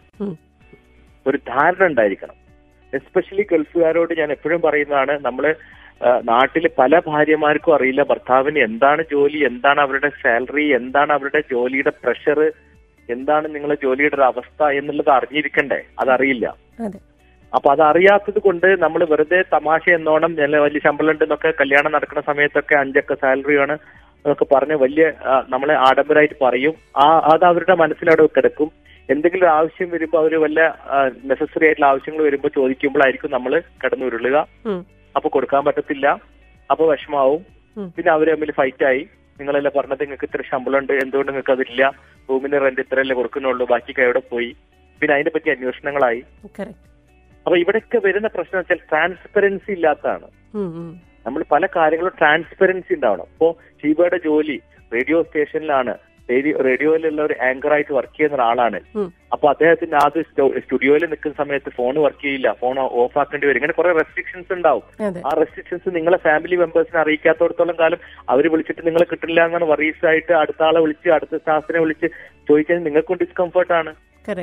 ഒരു ധാരണ ഉണ്ടായിരിക്കണം. എസ്പെഷ്യലി ഗൾഫുകാരോട് ഞാൻ എപ്പോഴും പറയുന്നതാണ്, നമ്മള് നാട്ടില് പല ഭാര്യമാർക്കും അറിയില്ല ഭർത്താവിന് എന്താണ് ജോലി, എന്താണ് അവരുടെ സാലറി, എന്താണ് അവരുടെ ജോലിയുടെ പ്രഷർ, എന്താണ് നിങ്ങളെ ജോലിയുടെ ഒരു അവസ്ഥ എന്നുള്ളത് അറിഞ്ഞിരിക്കണ്ടേ? അതറിയില്ല. അപ്പൊ അതറിയാത്തത് കൊണ്ട് നമ്മൾ വെറുതെ തമാശ എന്നോണം നല്ല വലിയ ശമ്പളം ഉണ്ടെന്നൊക്കെ കല്യാണം നടക്കുന്ന സമയത്തൊക്കെ അഞ്ചൊക്കെ സാലറിയാണ് എന്നൊക്കെ പറഞ്ഞ് വലിയ നമ്മളെ ആഡംബരമായിട്ട് പറയും. ആ അത് അവരുടെ മനസ്സിലവിടെ കിടക്കും. എന്തെങ്കിലും ആവശ്യം വരുമ്പോൾ അവര് വല്ല നെസസറി ആയിട്ടുള്ള ആവശ്യങ്ങൾ വരുമ്പോൾ ചോദിക്കുമ്പോഴായിരിക്കും നമ്മൾ കിടന്നുരുളുക. അപ്പൊ കൊടുക്കാൻ പറ്റത്തില്ല, അപ്പൊ വിഷമാവും. പിന്നെ അവര് തമ്മിൽ ഫൈറ്റായി, നിങ്ങളെല്ലാം പറഞ്ഞത് നിങ്ങൾക്ക് ഇത്ര ശമ്പളം ഉണ്ട്, എന്തുകൊണ്ട് നിങ്ങൾക്ക് അതില്ല, റൂമിന്റെ റെന്റ് ഇത്രയല്ലേ കൊടുക്കുന്നുള്ളൂ, ബാക്കിയൊക്കെ എവിടെ പോയി, പിന്നെ അതിനെ പറ്റി അന്വേഷണങ്ങളായി. അപ്പൊ ഇവിടെയൊക്കെ വരുന്ന പ്രശ്നം വെച്ചാൽ ട്രാൻസ്പെറൻസി ഇല്ലാത്തതാണ്. നമ്മൾ പല കാര്യങ്ങളും ട്രാൻസ്പെറൻസി ഉണ്ടാവണം. ഇപ്പോ ഷീബയുടെ ജോലി റേഡിയോ സ്റ്റേഷനിലാണ്, റേഡിയോയിലുള്ള ഒരു ആങ്കറായിട്ട് വർക്ക് ചെയ്യുന്ന ഒരാളാണ്. അപ്പൊ അദ്ദേഹത്തിന്റെ ആദ്യം സ്റ്റുഡിയോയിൽ നിൽക്കുന്ന സമയത്ത് ഫോൺ വർക്ക് ചെയ്യില്ല, ഫോൺ ഓഫ് ആക്കേണ്ടി വരും. ഇങ്ങനെ കുറെ റെസ്ട്രിക്ഷൻസ് ഉണ്ടാവും. ആ റെസ്ട്രിക്ഷൻസ് നിങ്ങളെ ഫാമിലി മെമ്പേഴ്സിനെ അറിയിക്കാത്തോടത്തോളം കാലം അവർ വിളിച്ചിട്ട് നിങ്ങളെ കിട്ടില്ല എന്നാണ് വറീസ് ആയിട്ട് അടുത്ത ആളെ വിളിച്ച് അടുത്ത സ്റ്റാഫിനെ വിളിച്ച് ചോദിച്ചാൽ നിങ്ങൾക്കും ഡിസ്കംഫർട്ടാണ്.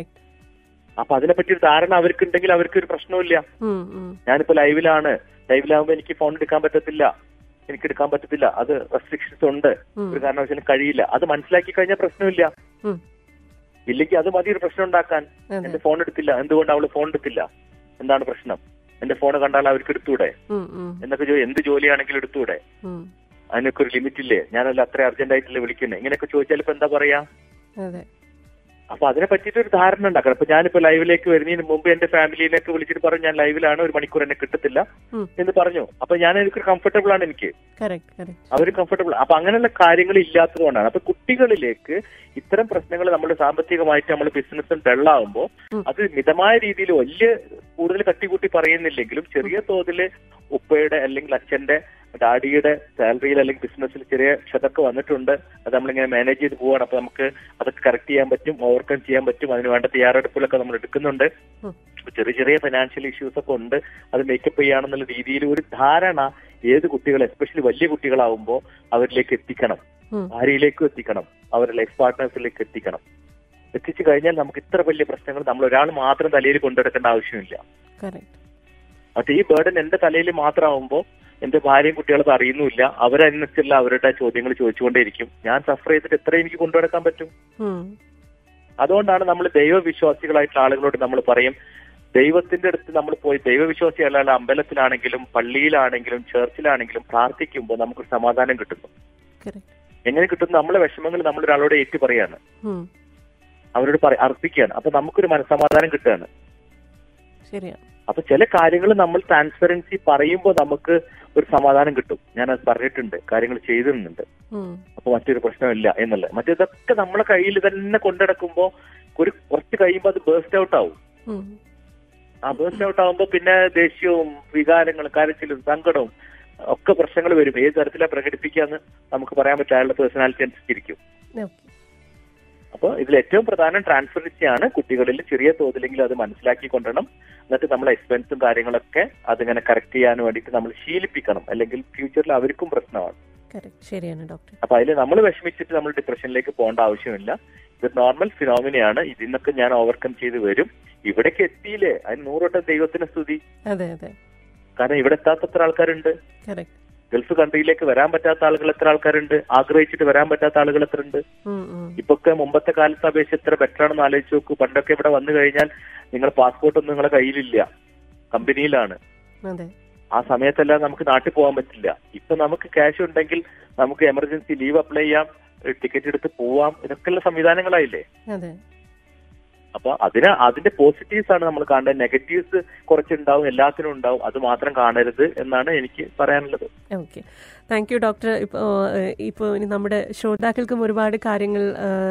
അപ്പൊ അതിനെപ്പറ്റി ഒരു ധാരണ അവർക്കുണ്ടെങ്കിൽ അവർക്ക് ഒരു പ്രശ്നമില്ല. ഞാനിപ്പോ ലൈവിലാണ്, ലൈവിലാകുമ്പോ എനിക്ക് ഫോൺ എടുക്കാൻ പറ്റത്തില്ല എനിക്ക് എടുക്കാൻ പറ്റത്തില്ല, അത് റെസ്ട്രിക്ഷൻസ് ഉണ്ട്, ഒരു കാരണവശാലും കഴിയില്ല, അത് മനസ്സിലാക്കി കഴിഞ്ഞാൽ പ്രശ്നമില്ല. ഇല്ലെങ്കിൽ അത് മതി ഒരു പ്രശ്നം ഉണ്ടാക്കാൻ. എന്റെ ഫോൺ എടുത്തില്ല, എന്തുകൊണ്ട് അവള് ഫോൺ എടുത്തില്ല, എന്താണ് പ്രശ്നം, എന്റെ ഫോൺ കണ്ടാൽ അവർക്ക് എടുത്തൂടെ എന്നൊക്കെ ചോദിച്ചു. എന്ത് ജോലിയാണെങ്കിലും എടുത്തൂടെ, അതിനൊക്കെ ഒരു ലിമിറ്റ് ഇല്ലേ, ഞാനല്ല അത്ര അർജന്റ് ആയിട്ടല്ലേ വിളിക്കുന്നത്, ഇങ്ങനെയൊക്കെ ചോദിച്ചാൽ ഇപ്പൊ എന്താ പറയാ. അപ്പൊ അതിനെ പറ്റിയിട്ട് ഒരു ധാരണ ഉണ്ടാക്കണം. അപ്പൊ ഞാനിപ്പോ ലൈവിലേക്ക് വരുന്നതിന് മുമ്പ് എന്റെ ഫാമിലിയിലേക്ക് വിളിച്ചിട്ട് പറഞ്ഞു ഞാൻ ലൈവിലാണ്, ഒരു മണിക്കൂർ എന്നെ കിട്ടത്തില്ല എന്ന് പറഞ്ഞു. അപ്പൊ ഞാൻ എനിക്ക് കംഫർട്ടബിൾ ആണ്, എനിക്ക് അവര് കംഫർട്ടബിൾ. അപ്പൊ അങ്ങനെയുള്ള കാര്യങ്ങൾ ഇല്ലാത്തത് കൊണ്ടാണ്. അപ്പൊ കുട്ടികളിലേക്ക് ഇത്തരം പ്രശ്നങ്ങൾ നമ്മൾ സാമ്പത്തികമായിട്ട് നമ്മൾ ബിസിനസ്സും ഡള്ളാവുമ്പോൾ അത് മിതമായ രീതിയിൽ വലിയ കൂടുതൽ തട്ടിക്കൂട്ടി പറയുന്നില്ലെങ്കിലും ചെറിയ തോതിൽ ഉപ്പയുടെ അല്ലെങ്കിൽ അച്ഛന്റെ ഡാഡിയുടെ സാലറിയിൽ അല്ലെങ്കിൽ ബിസിനസ്സിൽ ചെറിയ ക്ഷതൊക്കെ വന്നിട്ടുണ്ട്. അത് നമ്മളിങ്ങനെ മാനേജ് ചെയ്ത് പോവാണ്. അപ്പൊ നമുക്ക് അതൊക്കെ കറക്റ്റ് ചെയ്യാൻ പറ്റും, ഓവർകം ചെയ്യാൻ പറ്റും. അതിന് വേണ്ട തയ്യാറെടുപ്പുകളൊക്കെ നമ്മൾ എടുക്കുന്നുണ്ട്. ചെറിയ ചെറിയ ഫൈനാൻഷ്യൽ ഇഷ്യൂസ് ഒക്കെ ഉണ്ട്, അത് മേക്കപ്പ് ചെയ്യാണെന്നുള്ള രീതിയിൽ ഒരു ധാരണ ഏത് കുട്ടികൾ എസ്പെഷ്യലി വലിയ കുട്ടികളാവുമ്പോൾ അവരിലേക്ക് എത്തിക്കണം, ഭാര്യയിലേക്കും എത്തിക്കണം, അവരുടെ ലൈഫ് പാർട്ട്നേഴ്സിലേക്ക് എത്തിക്കണം. എത്തിച്ചു കഴിഞ്ഞാൽ നമുക്ക് ഇത്ര വലിയ പ്രശ്നങ്ങൾ നമ്മൾ ഒരാൾ മാത്രം തലയിൽ കൊണ്ടെടുക്കേണ്ട ആവശ്യമില്ല. മറ്റേ ഈ ബേർഡൻ എന്റെ തലയിൽ മാത്രമാവുമ്പോൾ എന്റെ ഭാര്യയും കുട്ടികളത് അറിയുന്നില്ല, അവരനുസരിച്ചുള്ള അവരുടെ ചോദ്യങ്ങൾ ചോദിച്ചുകൊണ്ടേയിരിക്കും. ഞാൻ സഫർ ചെയ്തിട്ട് എത്ര എനിക്ക് കൊണ്ടുനടക്കാൻ പറ്റും? അതുകൊണ്ടാണ് നമ്മൾ ദൈവവിശ്വാസികളായിട്ടുള്ള ആളുകളോട് നമ്മൾ പറയും, ദൈവത്തിന്റെ അടുത്ത് നമ്മൾ പോയി ദൈവവിശ്വാസി അല്ലാതെ അമ്പലത്തിലാണെങ്കിലും പള്ളിയിലാണെങ്കിലും ചർച്ചിലാണെങ്കിലും പ്രാർത്ഥിക്കുമ്പോൾ നമുക്കൊരു സമാധാനം കിട്ടുന്നു. എങ്ങനെ കിട്ടുന്നു? നമ്മളെ വിഷമങ്ങൾ നമ്മൾ ഒരാളോട് ഏറ്റു പറയാണ്, അവരോട് അർപ്പിക്കുകയാണ്. അപ്പൊ നമുക്കൊരു മനസ്സമാധാനം കിട്ടുകയാണ്. അപ്പൊ ചില കാര്യങ്ങൾ നമ്മൾ ട്രാൻസ്പെറൻസി പറയുമ്പോൾ നമുക്ക് ഒരു സമാധാനം കിട്ടും. ഞാനത് പറഞ്ഞിട്ടുണ്ട്, കാര്യങ്ങൾ ചെയ്തിരുന്നുണ്ട്, അപ്പൊ മറ്റൊരു പ്രശ്നമില്ല എന്നുള്ളത്. മറ്റേതൊക്കെ നമ്മളെ കയ്യിൽ തന്നെ കൊണ്ടുനടക്കുമ്പോ ഒരു കുറച്ച് കഴിയുമ്പോൾ അത് ബേസ്റ്റ് ഔട്ട് ആവും. ആ ബേസ്റ്റ് ഔട്ട് ആവുമ്പോ പിന്നെ ദേഷ്യവും വികാരങ്ങളും കരച്ചിലും സങ്കടവും ഒക്കെ പ്രശ്നങ്ങൾ വരും. ഏത് തരത്തിലാണ് പ്രകടിപ്പിക്കാന്ന് നമുക്ക് പറയാൻ പറ്റും, അയാളുടെ പേഴ്സണാലിറ്റി അനുസരിച്ചിരിക്കും. അപ്പൊ ഇതിൽ ഏറ്റവും പ്രധാനം ട്രാൻസ്പെറൻസിയാണ്. കുട്ടികളിൽ ചെറിയ തോതിലെങ്കിലും അത് മനസ്സിലാക്കി കൊണ്ടുവരണം. എന്നിട്ട് നമ്മളെ എക്സ്പെൻസും കാര്യങ്ങളൊക്കെ അതിങ്ങനെ കറക്റ്റ് ചെയ്യാൻ വേണ്ടിയിട്ട് നമ്മൾ ശീലിപ്പിക്കണം, അല്ലെങ്കിൽ ഫ്യൂച്ചറിൽ അവർക്കും പ്രശ്നമാണ്. ശരിയാണ് ഡോക്ടർ. അപ്പൊ അതിൽ നമ്മൾ വിഷമിച്ചിട്ട് നമ്മൾ ഡിപ്രഷനിലേക്ക് പോകേണ്ട ആവശ്യമില്ല. ഇത് നോർമൽ ഫിനോമിനയാണ്. ഇതിന്നൊക്കെ ഞാൻ ഓവർകം ചെയ്ത് വരും. ഇവിടേക്ക് എത്തിയില്ലേ, അതിന് നൂറുവട്ടം ദൈവത്തിന് സ്തുതി. കാരണം ഇവിടെ എത്താത്തത്ര ആൾക്കാരുണ്ട്. ഗൾഫ് കൺട്രിയിലേക്ക് വരാൻ പറ്റാത്ത ആളുകൾ എത്ര ആൾക്കാരുണ്ട്, ആഗ്രഹിച്ചിട്ട് വരാൻ പറ്റാത്ത ആളുകൾ എത്ര ഉണ്ട്. ഇപ്പൊക്കെ മുമ്പത്തെ കാലത്തെ അപേക്ഷിച്ച് എത്ര ബെറ്റർ ആണെന്ന് ആലോചിച്ച് നോക്കൂ. പണ്ടൊക്കെ ഇവിടെ വന്നു കഴിഞ്ഞാൽ നിങ്ങൾ പാസ്പോർട്ട് ഒന്നും നിങ്ങളുടെ കയ്യിലില്ല, കമ്പനിയിലാണ്. ആ സമയത്തെല്ലാം നമുക്ക് നാട്ടിൽ പോകാൻ പറ്റില്ല. ഇപ്പൊ നമുക്ക് ക്യാഷ് ഉണ്ടെങ്കിൽ നമുക്ക് എമർജൻസി ലീവ് അപ്ലൈ ചെയ്യാം, ടിക്കറ്റ് എടുത്ത് പോവാം. ഇതൊക്കെയുള്ള സംവിധാനങ്ങളായില്ലേ. അപ്പൊ അതിന് അതിന്റെ പോസിറ്റീവ്സ് ആണ് നമ്മൾ കാണേണ്ടത്. നെഗറ്റീവ്സ് കുറച്ചുണ്ടാവും, എല്ലാത്തിനും ഉണ്ടാവും. അത് മാത്രം കാണരുത് എന്നാണ് എനിക്ക് പറയാനുള്ളത്. Okay, thank you doctor. ഇപ്പോൾ ഇപ്പോൾ ഇനി നമ്മുടെ ശ്രോതാക്കൾക്കും ഒരുപാട് കാര്യങ്ങൾ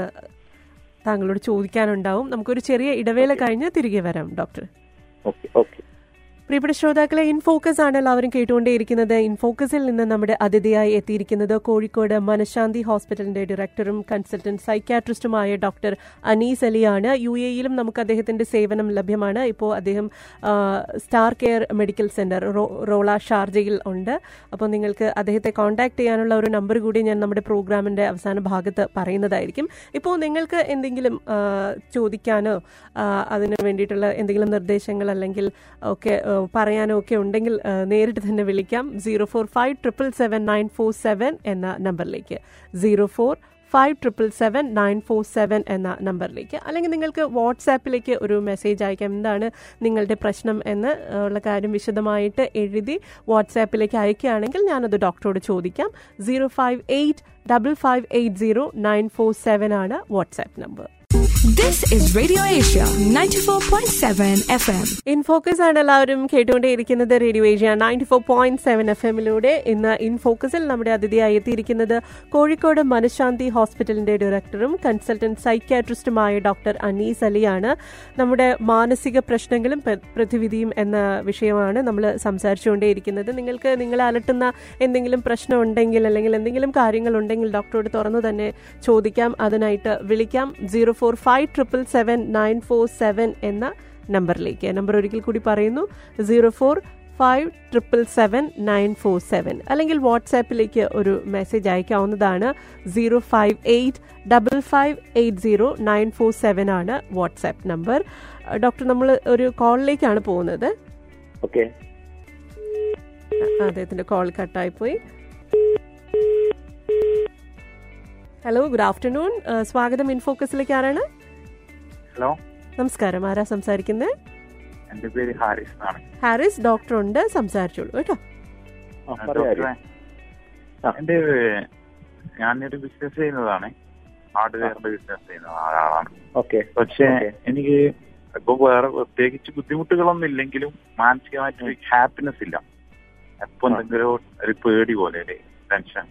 താങ്കളോട് ചോദിക്കാനുണ്ടാവും. നമുക്കൊരു ചെറിയ ഇടവേള കഴിഞ്ഞ് തിരികെ വരാം ഡോക്ടർ. Okay okay. പ്രിയപ്പെട്ട ശ്രോതാക്കളെ, ഇൻഫോക്കസ് ആണ് എല്ലാവരും കേട്ടുകൊണ്ടേയിരിക്കുന്നത്. ഇൻഫോക്കസിൽ നിന്ന് നമ്മുടെ അതിഥിയായി എത്തിയിരിക്കുന്നത് കോഴിക്കോട് മനഃശാന്തി ഹോസ്പിറ്റലിന്റെ ഡയറക്ടറും കൺസൾട്ടന്റ് സൈക്യാട്രിസ്റ്റുമായ ഡോക്ടർ അനീസ് അലിയാണ്. യു എയിലും നമുക്ക് അദ്ദേഹത്തിന്റെ സേവനം ലഭ്യമാണ്. ഇപ്പോൾ അദ്ദേഹം Star care medical centre Rolla ഷാർജയിൽ ഉണ്ട്. അപ്പോൾ നിങ്ങൾക്ക് അദ്ദേഹത്തെ കോൺടാക്ട് ചെയ്യാനുള്ള ഒരു നമ്പർ കൂടി ഞാൻ നമ്മുടെ പ്രോഗ്രാമിന്റെ അവസാന ഭാഗത്ത് പറയുന്നതായിരിക്കും. ഇപ്പോൾ നിങ്ങൾക്ക് എന്തെങ്കിലും ചോദിക്കാനോ അതിന് വേണ്ടിയിട്ടുള്ള എന്തെങ്കിലും നിർദ്ദേശങ്ങൾ അല്ലെങ്കിൽ ഒക്കെ പറയാനോ ഒക്കെ ഉണ്ടെങ്കിൽ നേരിട്ട് തന്നെ വിളിക്കാം. Zero four five triple seven nine four seven എന്ന നമ്പറിലേക്ക്, zero four five triple seven nine four seven എന്ന നമ്പറിലേക്ക്. അല്ലെങ്കിൽ നിങ്ങൾക്ക് വാട്സാപ്പിലേക്ക് ഒരു മെസ്സേജ് അയക്കാം. എന്താണ് നിങ്ങളുടെ പ്രശ്നം എന്ന് ഉള്ള കാര്യം വിശദമായിട്ട് എഴുതി വാട്സാപ്പിലേക്ക് അയക്കുകയാണെങ്കിൽ ഞാനത് ഡോക്ടറോട് ചോദിക്കാം. Zero five eight double five eight zero nine four seven ആണ് WhatsApp number. This is Radio Asia ninety-four point seven F M. In focus ആണ് എല്ലാവരും കേട്ടുകൊണ്ടേയിരിക്കുന്നത്. Radio Asia ninety four point seven F എമ്മിലൂടെ. ഇന്ന് ഇൻ ഫോക്കസിൽ നമ്മുടെ അതിഥിയായി എത്തിയിരിക്കുന്നത് കോഴിക്കോട് മനഃശാന്തി ഹോസ്പിറ്റലിന്റെ ഡയറക്ടറും കൺസൾട്ടന്റ് സൈക്യാട്രിസ്റ്റുമായ ഡോക്ടർ അനീസ് അലിയാണ്. നമ്മുടെ മാനസിക പ്രശ്നങ്ങളും പ്രതിവിധിയും എന്ന വിഷയമാണ് നമ്മൾ സംസാരിച്ചുകൊണ്ടേയിരിക്കുന്നത്. നിങ്ങൾക്ക് നിങ്ങളെ അലട്ടുന്ന എന്തെങ്കിലും പ്രശ്നം ഉണ്ടെങ്കിൽ അല്ലെങ്കിൽ എന്തെങ്കിലും കാര്യങ്ങളുണ്ടെങ്കിൽ ഡോക്ടറോട് തുറന്നു തന്നെ ചോദിക്കാം. അതിനായിട്ട് വിളിക്കാം zero four five triple seven nine four seven എന്ന നമ്പറിലേക്ക്. നമ്പർ ഒരിക്കൽ കൂടി പറയുന്നു, zero four five triple seven nine four seven. അല്ലെങ്കിൽ വാട്സാപ്പിലേക്ക് ഒരു മെസ്സേജ് അയക്കാവുന്നതാണ്. Zero five eight double five eight zero nine four seven ആണ് വാട്സാപ്പ് നമ്പർ. ഡോക്ടർ, നമ്മൾ ഒരു കോളിലേക്കാണ് പോകുന്നത്. അദ്ദേഹത്തിന്റെ കോൾ കട്ടായി പോയി. Hello, good afternoon. സ്വാഗതം. ഇൻഫോക്കസിലേക്ക് ആരാണ്? ഹലോ, നമസ്കാരം. ആരാ സംസാരിക്കുന്നത്? എന്റെ പേര് ഹാരിസ് ആണ്. ഹാരിസ്, ഡോക്ടർ ഉണ്ട്, സംസാരിച്ചോളൂ കേട്ടോ. എന്റെ ഞാനൊരു ബിസിനസ് ചെയ്യുന്നതാണ്, ഹാർഡ്വെയറിന്റെ ബിസിനസ് ചെയ്യുന്ന ആളാണ്. ഓക്കെ. പക്ഷെ എനിക്ക് ഇപ്പൊ വേറെ പ്രത്യേകിച്ച് ബുദ്ധിമുട്ടുകളൊന്നും ഇല്ലെങ്കിലും മാനസികമായിട്ട് ഹാപ്പിനെസ് ഇല്ല. എപ്പൊ എന്തെങ്കിലും ഒരു പേടി പോലെ, ടെൻഷൻ.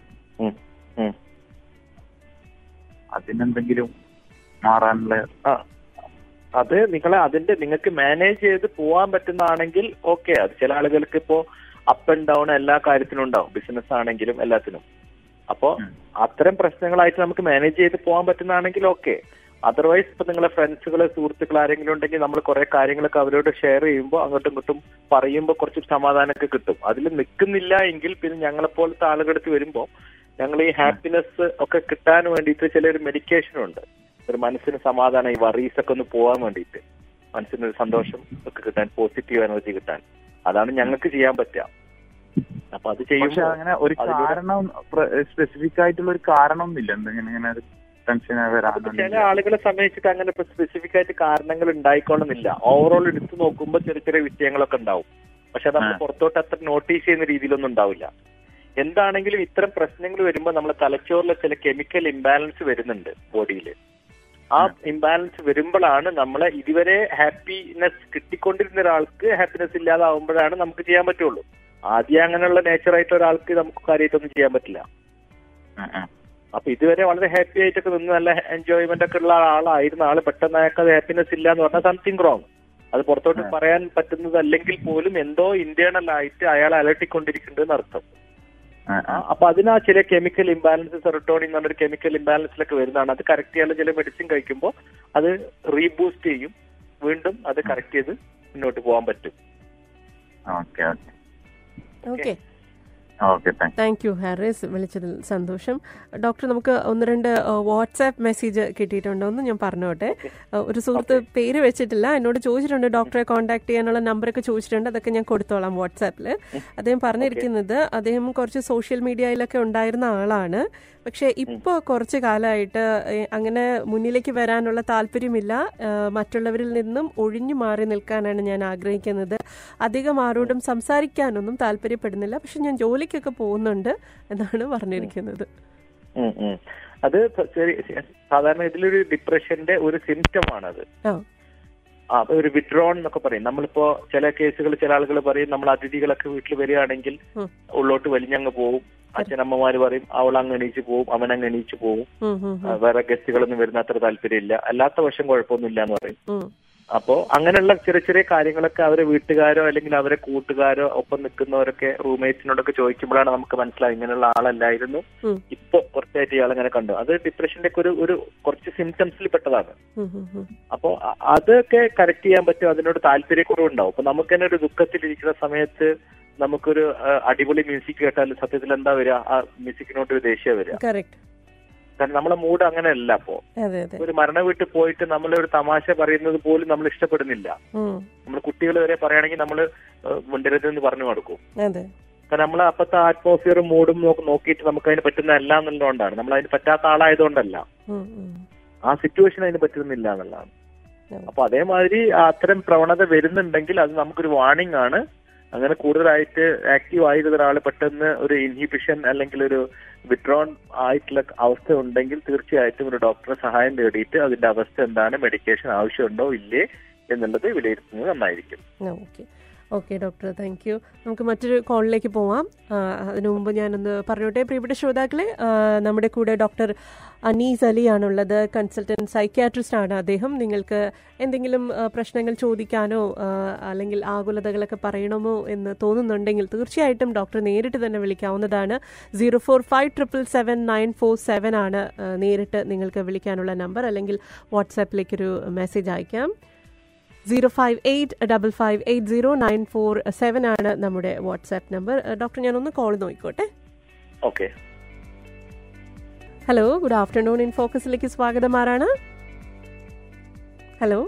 അതിനെന്തെങ്കിലും മാറാനുള്ള അത് നിങ്ങളെ അതിന്റെ നിങ്ങൾക്ക് മാനേജ് ചെയ്ത് പോവാൻ പറ്റുന്നതാണെങ്കിൽ ഓക്കെ. അത് ചില ആളുകൾക്ക് ഇപ്പോ അപ്പ് ആൻഡ് ഡൗൺ എല്ലാ കാര്യത്തിനും ഉണ്ടാവും, ബിസിനസ് ആണെങ്കിലും എല്ലാത്തിനും. അപ്പോ അത്തരം പ്രശ്നങ്ങളായിട്ട് നമുക്ക് മാനേജ് ചെയ്ത് പോകാൻ പറ്റുന്നതാണെങ്കിൽ ഓക്കെ. അതർവൈസ് ഇപ്പൊ നിങ്ങളെ ഫ്രണ്ട്സുകള് സുഹൃത്തുക്കൾ ആരെങ്കിലും ഉണ്ടെങ്കിൽ നമ്മൾ കുറെ കാര്യങ്ങളൊക്കെ അവരോട് ഷെയർ ചെയ്യുമ്പോൾ അങ്ങോട്ടും ഇങ്ങോട്ടും പറയുമ്പോൾ കുറച്ച് സമാധാനമൊക്കെ കിട്ടും. അതിൽ നിൽക്കുന്നില്ല എങ്കിൽ പിന്നെ ഞങ്ങളെപ്പോലത്തെ ആളുകളടുത്ത് വരുമ്പോൾ ഞങ്ങൾ ഈ ഹാപ്പിനെസ് ഒക്കെ കിട്ടാൻ വേണ്ടിയിട്ട് ചിലൊരു മെഡിക്കേഷനും ഉണ്ട്, ഒരു മനസ്സിന് സമാധാനം, ഈ വറീസ് ഒക്കെ ഒന്ന് പോകാൻ വേണ്ടിയിട്ട്, മനസ്സിനൊരു സന്തോഷം ഒക്കെ കിട്ടാൻ, പോസിറ്റീവ് എനർജി കിട്ടാൻ. അതാണ് ഞങ്ങൾക്ക് ചെയ്യാൻ പറ്റുക. അപ്പൊ അത് ചെയ്യുമ്പോൾ അങ്ങനെ ഒരു കാരണം സ്പെസിഫിക് ആയിട്ടുള്ള ഒരു കാരണമൊന്നുമില്ല. എന്തെങ്കിലും ചില ആളുകളെ സംബന്ധിച്ചിട്ട് അങ്ങനെ സ്പെസിഫിക് ആയിട്ട് കാരണങ്ങൾ ഉണ്ടായിക്കൊള്ളുന്നില്ല. ഓവറോൾ എടുത്തു നോക്കുമ്പോൾ ചെറിയ ചെറിയ വിഷയങ്ങളൊക്കെ ഉണ്ടാവും. പക്ഷെ അത് നമ്മൾ പുറത്തോട്ട് അത്ര നോട്ടീസ് ചെയ്യുന്ന രീതിയിലൊന്നും ഉണ്ടാവില്ല. എന്താണെങ്കിലും ഇത്തരം പ്രശ്നങ്ങൾ വരുമ്പോൾ നമ്മളെ തലച്ചോറിലെ ചില കെമിക്കൽ ഇംബാലൻസ് വരുന്നുണ്ട് ബോഡിയിൽ. ആ ഇംബാലൻസ് വരുമ്പോഴാണ് നമ്മളെ ഇതുവരെ ഹാപ്പിനെസ് കിട്ടിക്കൊണ്ടിരുന്ന ഒരാൾക്ക് ഹാപ്പിനെസ് ഇല്ലാതാവുമ്പോഴാണ് നമുക്ക് ചെയ്യാൻ പറ്റുള്ളൂ. ആദ്യം അങ്ങനെയുള്ള നേച്ചറായിട്ട് ഒരാൾക്ക് നമുക്ക് കാര്യമായിട്ടൊന്നും ചെയ്യാൻ പറ്റില്ല. അപ്പൊ ഇതുവരെ വളരെ ഹാപ്പി ആയിട്ടൊക്കെ നിന്ന് നല്ല എൻജോയ്മെന്റ് ഒക്കെ ഉള്ള ആളായിരുന്ന ആള് പെട്ടെന്ന് അയാൾക്ക് അത് ഹാപ്പിനെസ് ഇല്ല എന്ന് പറഞ്ഞാൽ സംതിങ് റോങ്. അത് പുറത്തോട്ട് പറയാൻ പറ്റുന്നതല്ലെങ്കിൽ പോലും എന്തോ ഇന്റേണൽ ആയിട്ട് അയാൾ അലട്ടിക്കൊണ്ടിരിക്കുന്നുണ്ടെന്ന് അർത്ഥം. അപ്പൊ അതിനാ ചില കെമിക്കൽ ഇംബാലൻസ്, സെറട്ടോണിൻ എന്ന് പറഞ്ഞൊരു കെമിക്കൽ ഇംബാലൻസിലൊക്കെ വരുന്നതാണ്. അത് കറക്റ്റ് ചെയ്യാനുള്ള ചില മെഡിസിൻ കഴിക്കുമ്പോൾ അത് റീബൂസ്റ്റ് ചെയ്യും, വീണ്ടും അത് കറക്റ്റ് ചെയ്ത് മുന്നോട്ട് പോകാൻ പറ്റും. ഓക്കെ, താങ്ക് യു ഹാരിസ്, വിളിച്ചതിൽ സന്തോഷം. ഡോക്ടർ, നമുക്ക് ഒന്ന് രണ്ട് വാട്സാപ്പ് മെസ്സേജ് കിട്ടിയിട്ടുണ്ടോന്ന് ഞാൻ പറഞ്ഞോട്ടെ. ഒരു സുഹൃത്ത് പേര് വെച്ചിട്ടില്ല, എന്നോട് ചോദിച്ചിട്ടുണ്ട് ഡോക്ടറെ കോൺടാക്ട് ചെയ്യാനുള്ള നമ്പറൊക്കെ ചോദിച്ചിട്ടുണ്ട്. അതൊക്കെ ഞാൻ കൊടുത്തോളാം വാട്സാപ്പിൽ. അദ്ദേഹം പറഞ്ഞിരിക്കുന്നത് അദ്ദേഹം കുറച്ച് സോഷ്യൽ മീഡിയയിലൊക്കെ ഉണ്ടായിരുന്ന ആളാണ്. പക്ഷെ ഇപ്പോൾ കുറച്ച് കാലമായിട്ട് അങ്ങനെ മുന്നിലേക്ക് വരാനുള്ള താല്പര്യമില്ല. മറ്റുള്ളവരിൽ നിന്നും ഒഴിഞ്ഞു മാറി നിൽക്കാനാണ് ഞാൻ ആഗ്രഹിക്കുന്നത്. അധികം ആരോടും സംസാരിക്കാനൊന്നും താല്പര്യപ്പെടുന്നില്ല. പക്ഷെ ഞാൻ ജോലിക്കൊക്കെ പോകുന്നുണ്ട് എന്നാണ് പറഞ്ഞിരിക്കുന്നത്. അത് സാധാരണ ഇതിലൊരു ഡിപ്രഷന്റെ ഒരു സിംറ്റം ആണത്. ആ ഒരു വിഡ്രോൺ എന്നൊക്കെ പറയും. നമ്മളിപ്പോ ചില കേസുകൾ ചില ആളുകൾ പറയും, നമ്മൾ അതിഥികളൊക്കെ വീട്ടിൽ വരികയാണെങ്കിൽ ഉള്ളോട്ട് വലിഞ്ഞങ്ങ് പോകും. അച്ഛനമ്മമാര് പറയും അവൾ അങ്ങ് എണീച്ച് പോവും, അവൻ അങ്ങ് എണീച്ച് പോവും, വേറെ ഗസ്റ്റുകളൊന്നും വരുന്ന അത്ര താല്പര്യമില്ല, അല്ലാത്ത പക്ഷം കുഴപ്പമൊന്നുമില്ല എന്ന് പറയും. അപ്പോ അങ്ങനെയുള്ള ചെറിയ ചെറിയ കാര്യങ്ങളൊക്കെ അവരെ വീട്ടുകാരോ അല്ലെങ്കിൽ അവരെ കൂട്ടുകാരോ ഒപ്പം നിൽക്കുന്നവരൊക്കെ റൂംമേറ്റ്സിനോടൊക്കെ ചോദിക്കുമ്പോഴാണ് നമുക്ക് മനസ്സിലാവും ഇങ്ങനെയുള്ള ആളല്ലായിരുന്നു, ഇപ്പൊ കുറച്ചായിട്ട് ഇയാൾ ഇങ്ങനെ കണ്ടു. അത് ഡിപ്രഷന്റെ ഒരു ഒരു കുറച്ച് സിംറ്റംസിൽ പെട്ടതാണ്. അപ്പോ അതൊക്കെ കറക്റ്റ് ചെയ്യാൻ പറ്റും. അതിനോട് താല്പര്യക്കുറവുണ്ടാവും. അപ്പൊ നമുക്ക് തന്നെ ഒരു ദുഃഖത്തിലിരിക്കുന്ന സമയത്ത് നമുക്കൊരു അടിപൊളി മ്യൂസിക് കേട്ടാൽ സത്യത്തിൽ എന്താ വരിക? ആ മ്യൂസിക്കിനോട്ട് ഒരു ദേഷ്യം വരിക. കാരണം നമ്മളെ മൂഡ് അങ്ങനെയല്ല. അപ്പോ ഒരു മരണ വീട്ടിൽ പോയിട്ട് നമ്മളൊരു തമാശ പറയുന്നത് പോലും നമ്മൾ ഇഷ്ടപ്പെടുന്നില്ല. നമ്മൾ കുട്ടികൾ വരെ പറയുകയാണെങ്കിൽ നമ്മള് മുണ്ടരുതെന്ന് പറഞ്ഞു കൊടുക്കും. കാരണം നമ്മൾ അപ്പത്തെ അറ്റ്മോസ്ഫിയറും മൂഡും നോക്കിയിട്ട് നമുക്ക് അതിന് പറ്റുന്ന അല്ല എന്നുള്ളതുകൊണ്ടാണ്. നമ്മൾ അതിന് പറ്റാത്ത ആളായതുകൊണ്ടല്ല, ആ സിറ്റുവേഷൻ അതിന് പറ്റുന്നില്ല എന്നുള്ളതാണ്. അപ്പൊ അതേമാതിരി അത്തരം പ്രവണത വരുന്നുണ്ടെങ്കിൽ അത് നമുക്കൊരു വാർണിംഗ് ആണ്. അങ്ങനെ കൂടുതലായിട്ട് ആക്റ്റീവ് ആയിരുന്ന ഒരാൾ പെട്ടെന്ന് ഒരു ഇൻഹിബിഷൻ അല്ലെങ്കിൽ ഒരു വിഡ്രോൺ ആയിട്ടുള്ള അവസ്ഥ ഉണ്ടെങ്കിൽ തീർച്ചയായിട്ടും ഒരു ഡോക്ടറെ സഹായം തേടിയിട്ട് അതിന്റെ അവസ്ഥ എന്താണ്, മെഡിക്കേഷൻ ആവശ്യമുണ്ടോ ഇല്ലേ എന്നുള്ളത് വിലയിരുത്തുന്നത് നന്നായിരിക്കും. Okay okay doctor, thank you. നമുക്ക് മറ്റൊരു കോളിലേക്ക് പോവാം. അതിനു മുമ്പ് ഞാനൊന്ന് പറഞ്ഞോട്ടെ, പ്രിയപ്പെട്ട ശ്രോതാക്കളെ, നമ്മുടെ കൂടെ ഡോക്ടർ അനീസ് അലി ആണുള്ളത്. കൺസൾട്ടന്റ് സൈക്യാട്രിസ്റ്റ് ആണ് അദ്ദേഹം. നിങ്ങൾക്ക് എന്തെങ്കിലും പ്രശ്നങ്ങൾ ചോദിക്കാനോ അല്ലെങ്കിൽ ആകുലതകളൊക്കെ പറയണമോ എന്ന് തോന്നുന്നുണ്ടെങ്കിൽ തീർച്ചയായിട്ടും ഡോക്ടർ നേരിട്ട് തന്നെ വിളിക്കാവുന്നതാണ്. Zero four five triple seven nine four seven ആണ് നേരിട്ട് നിങ്ങൾക്ക് വിളിക്കാനുള്ള നമ്പർ. അല്ലെങ്കിൽ വാട്സാപ്പിലേക്കൊരു മെസ്സേജ് അയക്കാം. Zero five eight double five eight zero nine four seven ആണ് നമ്മുടെ വാട്സാപ്പ് നമ്പർ. ഡോക്ടർ, ഞാനൊന്ന് കോൾ നോക്കിക്കോട്ടെ. Okay. Hello, good afternoon. In ഫോക്കസിലേക്ക് സ്വാഗതം. ആരാണ്? ഹലോ,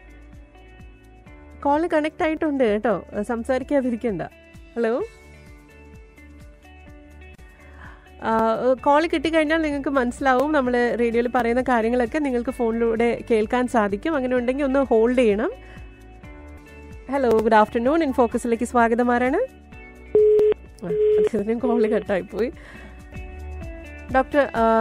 കോള് കണക്ട് ആയിട്ടുണ്ട് കേട്ടോ, സംസാരിക്കാതിരിക്കണ്ട. ഹലോ, കോൾ കിട്ടിക്കഴിഞ്ഞാൽ നിങ്ങൾക്ക് മനസ്സിലാവും നമ്മൾ റേഡിയോയിൽ പറയുന്ന കാര്യങ്ങളൊക്കെ നിങ്ങൾക്ക് ഫോണിലൂടെ കേൾക്കാൻ സാധിക്കും. അങ്ങനെ ഉണ്ടെങ്കിൽ ഒന്ന് ഹോൾഡ് ചെയ്യണം. Hello, good afternoon. ഇൻ ഫോക്കസിലേക്ക് സ്വാഗതം. ആരാണ്? അതിനും കോള് കട്ടായിപ്പോയി. ഡോക്ടർ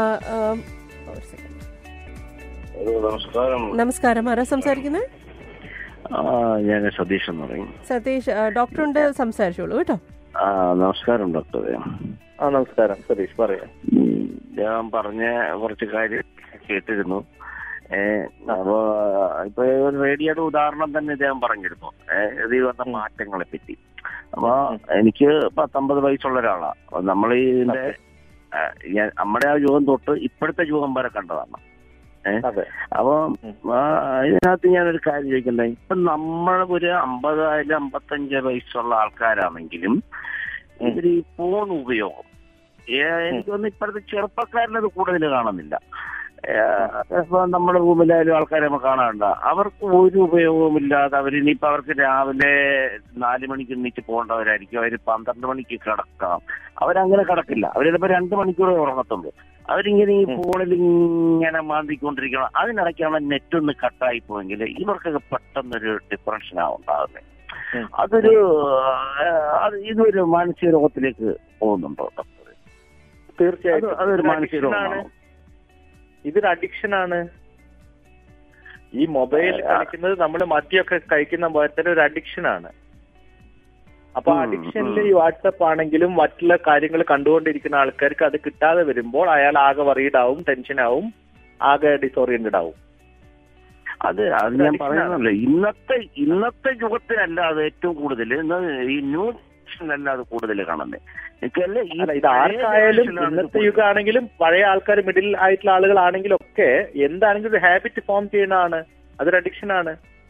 നമസ്കാരം. ആരാ സംസാരിക്കുന്നത്? ഞാൻ സതീഷ് എന്ന് പറയും. സതീഷ്, ഡോക്ടറുണ്ട്, സംസാരിച്ചോളൂ കേട്ടോ. നമസ്കാരം ഡോക്ടറെ. ആ നമസ്കാരം സതീഷ്, പറയാം. ഞാൻ പറഞ്ഞ കുറച്ച് കാര്യം കേട്ടിരുന്നു. അപ്പോ ഇപ്പൊ റേഡിയോയുടെ ഉദാഹരണം തന്നെ ഇദ്ദേഹം പറഞ്ഞിരുന്നു ഇതിൽ വന്ന മാറ്റങ്ങളെ പറ്റി. അപ്പൊ എനിക്ക് പത്തൊമ്പത് വയസ്സുള്ള ഒരാളാണ്. നമ്മൾ ഇതിന്റെ നമ്മുടെ ആ യുഗം തൊട്ട് ഇപ്പോഴത്തെ യുഗം വരെ കണ്ടതാണ്. അപ്പൊ ഇതിനകത്ത് ഞാനൊരു കാര്യം ചോദിക്കുന്നത്, ഇപ്പൊ നമ്മൾ ഒരു അമ്പതായാലും അമ്പത്തഞ്ച് വയസ്സുള്ള ആൾക്കാരാണെങ്കിലും ഇവര് ഈ ഫോൺ ഉപയോഗം എനിക്കൊന്നും ഇപ്പോഴത്തെ ചെറുപ്പക്കാരനത് കൂടുതൽ കാണുന്നില്ല. ഇപ്പൊ നമ്മുടെ റൂമിലായാലും ആൾക്കാരെ നമുക്ക് കാണാറുണ്ട്, അവർക്ക് ഒരു ഉപയോഗവുമില്ലാതെ അവരിനിയിപ്പോ അവർക്ക് രാവിലെ നാല് മണിക്ക് എണീച്ച് പോകേണ്ടവരായിരിക്കും. അവര് പന്ത്രണ്ട് മണിക്ക് കിടക്കാം. അവരങ്ങനെ കിടക്കില്ല. അവരിപ്പോ രണ്ട് മണിക്കൂറേ ഉറങ്ങത്തുള്ളൂ. അവരിങ്ങനെ ഈ ഫോണിൽ ഇങ്ങനെ മാന്തിക്കൊണ്ടിരിക്കണം. അതിനിടയ്ക്കാണ് നെറ്റ് ഒന്ന് കട്ടായി പോയെങ്കിൽ ഇവർക്കൊക്കെ പെട്ടെന്നൊരു ഡിപ്രഷനാണ് ഉണ്ടാകുന്നത്. അതൊരു ഇതൊരു മാനസിക രോഗത്തിലേക്ക് പോകുന്നുണ്ടോ ഡോക്ടർ? തീർച്ചയായിട്ടും അതൊരു മാനസിക രോഗമാണ്. ഇതൊരു അഡിക്ഷനാണ്. ഈ മൊബൈൽ കളിക്കുന്നത് നമ്മൾ മദ്യമൊക്കെ കഴിക്കുന്ന പോലെ തന്നെ ഒരു അഡിക്ഷനാണ്. അപ്പൊ അഡിക്ഷനിൽ ഈ വാട്സപ്പ് ആണെങ്കിലും മറ്റുള്ള കാര്യങ്ങൾ കണ്ടുകൊണ്ടിരിക്കുന്ന ആൾക്കാർക്ക് അത് കിട്ടാതെ വരുമ്പോൾ അയാൾ ആകെ വറീഡ് ആവും, ടെൻഷനാവും, ആകെ ഡിസോറിയന്റഡ് ആവും. അത് അത് ഞാൻ പറയുന്നല്ലോ, ഇന്നത്തെ ഇന്നത്തെ യുഗത്തിലല്ല അത് ഏറ്റവും കൂടുതൽ, ഈ ന്യൂ ജനറേഷനല്ല അത് കൂടുതൽ കാണുന്നത്. ഇത് ആർക്കായാലും ഇന്നത്തെ യുഗമാണെങ്കിലും പഴയ ആൾക്കാർ, മിഡിൽ ആയിട്ടുള്ള ആളുകളാണെങ്കിലും ഒക്കെ എന്താണെങ്കിലും ഒരു ഹാബിറ്റ് ഫോം ചെയ്യുന്നതാണ്. അതൊരു അഡിക്ഷനാണ്.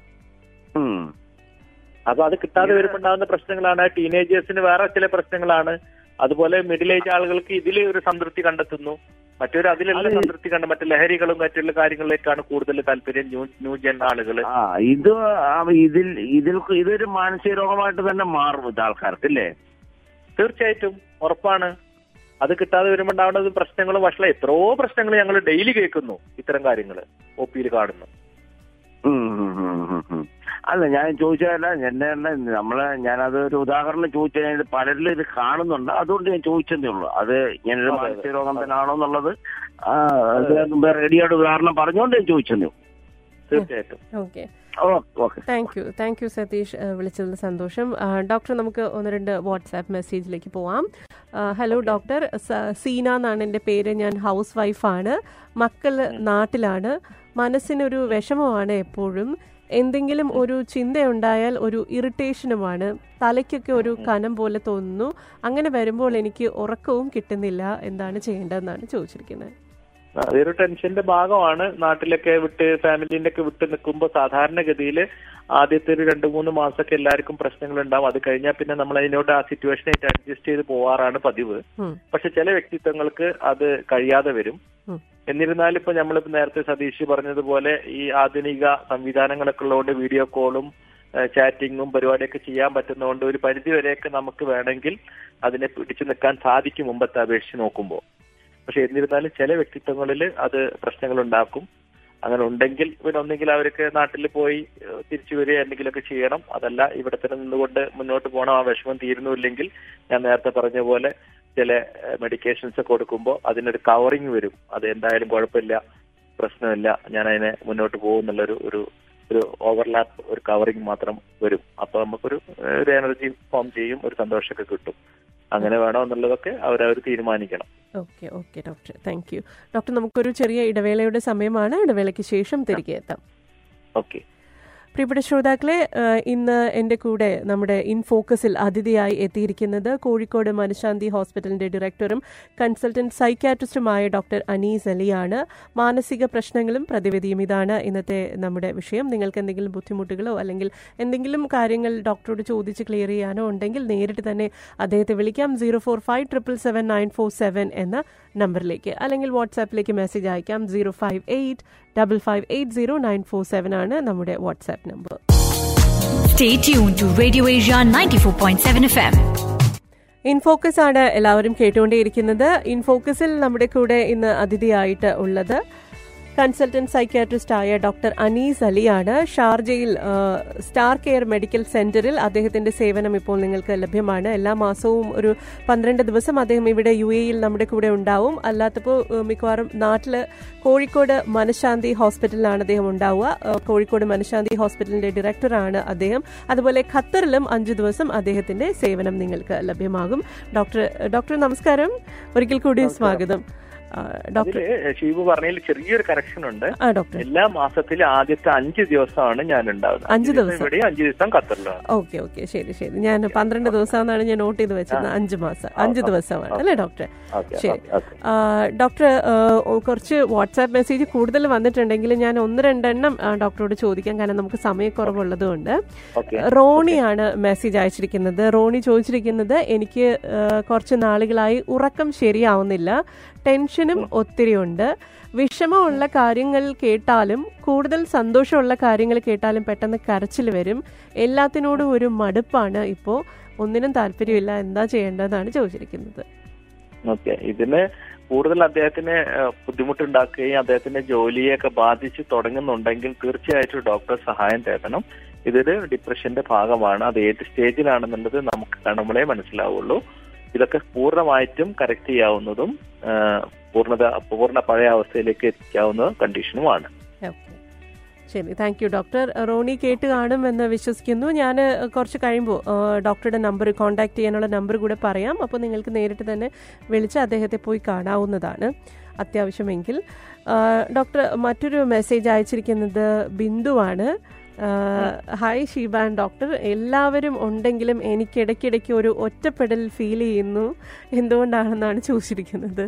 അപ്പൊ അത് കിട്ടാതെ വരുമ്പോണ്ടാകുന്ന പ്രശ്നങ്ങളാണ്. ടീനേജേഴ്സിന് വേറെ ചില പ്രശ്നങ്ങളാണ്. അതുപോലെ മിഡിൽ ഏജ് ആളുകൾക്ക് ഇതിൽ ഒരു സംതൃപ്തി കണ്ടെത്തുന്നു. മറ്റൊരു അതിലെല്ലാം സംതൃപ്തി കണ്ട മറ്റു ലഹരികളും മറ്റുള്ള കാര്യങ്ങളിലേക്കാണ് കൂടുതൽ താല്പര്യം ന്യൂ ന്യൂ ജൻ ആളുകൾ. ഇത് ഇതിൽ ഇതിൽ ഇതൊരു മാനസിക രോഗമായിട്ട് തന്നെ മാറും ഇത് ആൾക്കാർക്ക്, അല്ലേ? തീർച്ചയായിട്ടും, ഉറപ്പാണ്. അത് കിട്ടാതെ വരുമ്പോണ്ടാവുന്നത് പ്രശ്നങ്ങളും വഷള എത്രയോ പ്രശ്നങ്ങൾ ഞങ്ങൾ ഡെയിലി കേൾക്കുന്നു. ഇത്തരം കാര്യങ്ങൾ ഒ പിയിൽ കാണുന്നു. അല്ല, ഞാൻ ചോദിച്ചതല്ല, എന്നെ നമ്മളെ ഞാനത് ഒരു ഉദാഹരണം ചോദിച്ചാൽ പലരിലും ഇത് കാണുന്നുണ്ട്, അതുകൊണ്ട് ഞാൻ ചോദിച്ചതേ ഉള്ളൂ. അത് ഇങ്ങനൊരു മാനസിക രോഗം തന്നെയാണോ എന്നുള്ളത് റേഡിയോയുടെ ഉദാഹരണം പറഞ്ഞുകൊണ്ട് ഞാൻ ചോദിച്ചതേ ഉള്ളൂ. തീർച്ചയായിട്ടും. Okay, thank you thank you Satish, വിളിച്ചതിൽ സന്തോഷം. ഡോക്ടർ, നമുക്ക് ഒന്ന് രണ്ട് വാട്സാപ്പ് മെസ്സേജിലേക്ക് പോവാം. ഹലോ ഡോക്ടർ, സീന എന്നാണ് എൻ്റെ പേര്. ഞാൻ ഹൗസ് വൈഫാണ്. മക്കൾ നാട്ടിലാണ്. മനസ്സിനൊരു വിഷമമാണ് എപ്പോഴും. എന്തെങ്കിലും ഒരു ചിന്തയുണ്ടായാൽ ഒരു ഇറിറ്റേഷനുമാണ്. തലയ്ക്കൊക്കെ ഒരു കനം പോലെ തോന്നുന്നു. അങ്ങനെ വരുമ്പോൾ എനിക്ക് ഉറക്കവും കിട്ടുന്നില്ല. എന്താണ് ചെയ്യേണ്ടതെന്നാണ് ചോദിച്ചിരിക്കുന്നത്. അതൊരു ടെൻഷന്റെ ഭാഗമാണ്. നാട്ടിലൊക്കെ വിട്ട് ഫാമിലിന്റെ ഒക്കെ വിട്ട് നിൽക്കുമ്പോൾ സാധാരണഗതിയിൽ ആദ്യത്തെ ഒരു രണ്ടു മൂന്ന് മാസമൊക്കെ എല്ലാവർക്കും പ്രശ്നങ്ങൾ ഉണ്ടാവും. അത് കഴിഞ്ഞാൽ പിന്നെ നമ്മൾ അതിനോട് ആ സിറ്റുവേഷനായിട്ട് അഡ്ജസ്റ്റ് ചെയ്ത് പോവാറാണ് പതിവ്. പക്ഷെ ചില വ്യക്തിത്വങ്ങൾക്ക് അത് കഴിയാതെ വരും. എന്നിരുന്നാലും ഇപ്പൊ നമ്മളിപ്പോ നേരത്തെ സതീഷ് പറഞ്ഞതുപോലെ ഈ ആധുനിക സംവിധാനങ്ങളൊക്കെ ഉള്ളതുകൊണ്ട് വീഡിയോ കോളും ചാറ്റിങ്ങും പരിപാടിയൊക്കെ ചെയ്യാൻ പറ്റുന്നതുകൊണ്ട് ഒരു പരിധി വരെയൊക്കെ നമുക്ക് വേണമെങ്കിൽ അതിനെ പിടിച്ചു നിൽക്കാൻ സാധിക്കും മുമ്പത്തെ അപേക്ഷിച്ച് നോക്കുമ്പോൾ. പക്ഷെ എന്നിരുന്നാലും ചില വ്യക്തിത്വങ്ങളിൽ അത് പ്രശ്നങ്ങൾ ഉണ്ടാക്കും. അങ്ങനെ ഉണ്ടെങ്കിൽ പിന്നെ ഒന്നെങ്കിൽ അവർക്ക് നാട്ടിൽ പോയി തിരിച്ചു വരിക എന്തെങ്കിലുമൊക്കെ ചെയ്യണം. അതല്ല ഇവിടെ തന്നെ നിന്നുകൊണ്ട് മുന്നോട്ട് പോകണം. ആ വിഷമം തീരുന്നില്ലെങ്കിൽ ഞാൻ നേരത്തെ പറഞ്ഞ പോലെ ചില മെഡിക്കേഷൻസ് കൊടുക്കുമ്പോൾ അതിനൊരു കവറിങ് വരും. അത് എന്തായാലും കുഴപ്പമില്ല, പ്രശ്നമില്ല, ഞാൻ അതിനെ മുന്നോട്ട് പോകുന്നുള്ളൊരു ഒരു ഒരു ഓവർലാപ്പ്, ഒരു കവറിങ് മാത്രം വരും. അപ്പൊ നമുക്കൊരു ഒരു എനർജി ഫോം ചെയ്യും, ഒരു സന്തോഷമൊക്കെ കിട്ടും. അങ്ങനെ വേണോ എന്നുള്ളതൊക്കെ അവരവർ തീരുമാനിക്കണം. Okay okay doctor, thank you. Doctor, നമുക്കൊരു ചെറിയ ഇടവേളയുടെ സമയമാണ്. ഇടവേളയ്ക്ക് ശേഷം തിരികെ എത്താം. ഓക്കെ. പ്രിയപ്പെട്ട ശ്രോതാക്കളെ, ഇന്ന് എൻ്റെ കൂടെ നമ്മുടെ ഇൻ ഫോക്കസിൽ അതിഥിയായി എത്തിയിരിക്കുന്നത് കോഴിക്കോട് മനഃശാന്തി ഹോസ്പിറ്റലിൻ്റെ ഡയറക്ടറും കൺസൾട്ടന്റ് സൈക്യാട്രിസ്റ്റുമായ ഡോക്ടർ അനീസ് അലിയാണ്. മാനസിക പ്രശ്നങ്ങളും പ്രതിവിധിയും, ഇതാണ് ഇന്നത്തെ നമ്മുടെ വിഷയം. നിങ്ങൾക്ക് എന്തെങ്കിലും ബുദ്ധിമുട്ടുകളോ അല്ലെങ്കിൽ എന്തെങ്കിലും കാര്യങ്ങൾ ഡോക്ടറോട് ചോദിച്ച് ക്ലിയർ ചെയ്യാനോ ഉണ്ടെങ്കിൽ നേരിട്ട് തന്നെ അദ്ദേഹത്തെ വിളിക്കാം. Zero four five triple seven nine four seven എന്ന നമ്പറിലേക്ക്, അല്ലെങ്കിൽ വാട്സാപ്പിലേക്ക് മെസ്സേജ് അയക്കാം. Zero five eight double five eight zero nine four seven ആണ് നമ്മുടെ WhatsApp number. Stay tuned to Radio Asia ninety-four point seven F M. In focus ആണ് എല്ലാവരും കേട്ടുകൊണ്ടേയിരിക്കുന്നത്. ഇൻഫോക്കസിൽ നമ്മുടെ കൂടെ ഇന്ന് അതിഥിയായിട്ട് ഉള്ളത് കൺസൾട്ടന്റ് സൈക്യാട്രിസ്റ്റ് ആയ ഡോക്ടർ അനീസ് അലിയാണ്. ഷാർജയിൽ സ്റ്റാർ കെയർ മെഡിക്കൽ സെന്ററിൽ അദ്ദേഹത്തിന്റെ സേവനം ഇപ്പോൾ നിങ്ങൾക്ക് ലഭ്യമാണ്. എല്ലാ മാസവും ഒരു പന്ത്രണ്ട് ദിവസം അദ്ദേഹം ഇവിടെ യു എയിൽ നമ്മുടെ കൂടെ ഉണ്ടാവും. അല്ലാത്തപ്പോൾ മിക്കവാറും നാട്ടിൽ കോഴിക്കോട് മനഃശാന്തി ഹോസ്പിറ്റലിലാണ് അദ്ദേഹം ഉണ്ടാവുക. കോഴിക്കോട് മനഃശാന്തി ഹോസ്പിറ്റലിന്റെ ഡയറക്ടറാണ് അദ്ദേഹം. അതുപോലെ ഖത്തറിലും അഞ്ചു ദിവസം അദ്ദേഹത്തിന്റെ സേവനം നിങ്ങൾക്ക് ലഭ്യമാകും. ഡോക്ടർ ഡോക്ടർ നമസ്കാരം, ഒരിക്കൽ കൂടി സ്വാഗതം. ഷീബു പറഞ്ഞതിൽ ചെറിയൊരു കറക്ഷൻ ഉണ്ട്. എല്ലാ മാസത്തിലും ആദ്യത്തെ അഞ്ച് ദിവസമാണ് ഞാൻ ഉണ്ടാവുന്നത്. അഞ്ച് ദിവസം ഇവിടെ അഞ്ച് ദിവസം ഖത്തറിലാണ്. ഓക്കെ ഓക്കെ ശരി ശരി. ഞാൻ പന്ത്രണ്ട് ദിവസമെന്നാണ് ഞാൻ നോട്ട് ചെയ്ത് വെച്ചത്. അഞ്ച് മാസം അഞ്ച് ദിവസമാണ് അല്ലേ ഡോക്ടർ? ശരി ഡോക്ടർ, കുറച്ച് വാട്സാപ്പ് മെസ്സേജ് കൂടുതൽ വന്നിട്ടുണ്ടെങ്കിൽ ഞാൻ ഒന്ന് രണ്ടെണ്ണം ഡോക്ടറോട് ചോദിക്കാം, കാരണം നമുക്ക് സമയക്കുറവുള്ളത് കൊണ്ട്. റോണിയാണ് മെസ്സേജ് അയച്ചിരിക്കുന്നത്. റോണി ചോദിച്ചിരിക്കുന്നത്, എനിക്ക് കുറച്ച് നാളുകളായി ഉറക്കം ശരിയാവുന്നില്ല, ടെൻഷനും ഒത്തിരി ഉണ്ട്, വിഷമമുള്ള കാര്യങ്ങൾ കേട്ടാലും കൂടുതൽ സന്തോഷമുള്ള കാര്യങ്ങൾ കേട്ടാലും പെട്ടെന്ന് കരച്ചിൽ വരും, എല്ലാത്തിനോടും ഒരു മടുപ്പാണ്, ഇപ്പോൾ ഒന്നിനും താല്പര്യമില്ല, എന്താ ചെയ്യേണ്ടതെന്നാണ് ചോദിച്ചിരിക്കുന്നത്. ഓക്കെ, ഇതിന് കൂടുതൽ അദ്ദേഹത്തിന് ബുദ്ധിമുട്ടുണ്ടാക്കുകയും അദ്ദേഹത്തിന്റെ ജോലിയൊക്കെ ബാധിച്ച് തുടങ്ങുന്നുണ്ടെങ്കിൽ തീർച്ചയായിട്ടും ഡോക്ടർ സഹായം തേടണം. ഇതൊരു ഡിപ്രഷന്റെ ഭാഗമാണ്. അത് ഏത് സ്റ്റേജിലാണെന്നുള്ളത് നമുക്ക് കാണുമ്പോഴേ മനസ്സിലാവുള്ളൂ. ഇതൊക്കെ പൂർണ്ണമായിട്ടും കറക്റ്റ് ചെയ്യാവുന്നതും പൂർണ്ണത പൂർണ്ണ പഴയ അവസ്ഥയിലേക്ക് എത്തിക്കാവുന്ന കണ്ടീഷനുമാണ്. ശരി, താങ്ക് യു ഡോക്ടർ. റോണി കേട്ട് കാണുമെന്ന് വിശ്വസിക്കുന്നു. ഞാൻ കുറച്ച് കഴിയുമ്പോൾ ഡോക്ടറുടെ നമ്പർ കോൺടാക്ട് ചെയ്യാനുള്ള നമ്പർ കൂടെ പറയാം. അപ്പോൾ നിങ്ങൾക്ക് നേരിട്ട് തന്നെ വിളിച്ച് അദ്ദേഹത്തെ പോയി കാണാവുന്നതാണ് അത്യാവശ്യമെങ്കിൽ. ഡോക്ടർ, മറ്റൊരു മെസ്സേജ് അയച്ചിരിക്കുന്നത് ബിന്ദുവാണ്. ഹായ് ഷീബ ആൻഡ് ഡോക്ടർ, എല്ലാവരും ഉണ്ടെങ്കിലും എനിക്ക് ഇടയ്ക്കിടയ്ക്ക് ഒരു ഒറ്റപ്പെടൽ ഫീൽ ചെയ്യുന്നു, എന്തുകൊണ്ടാണെന്നാണ് ചോദിച്ചിരിക്കുന്നത്.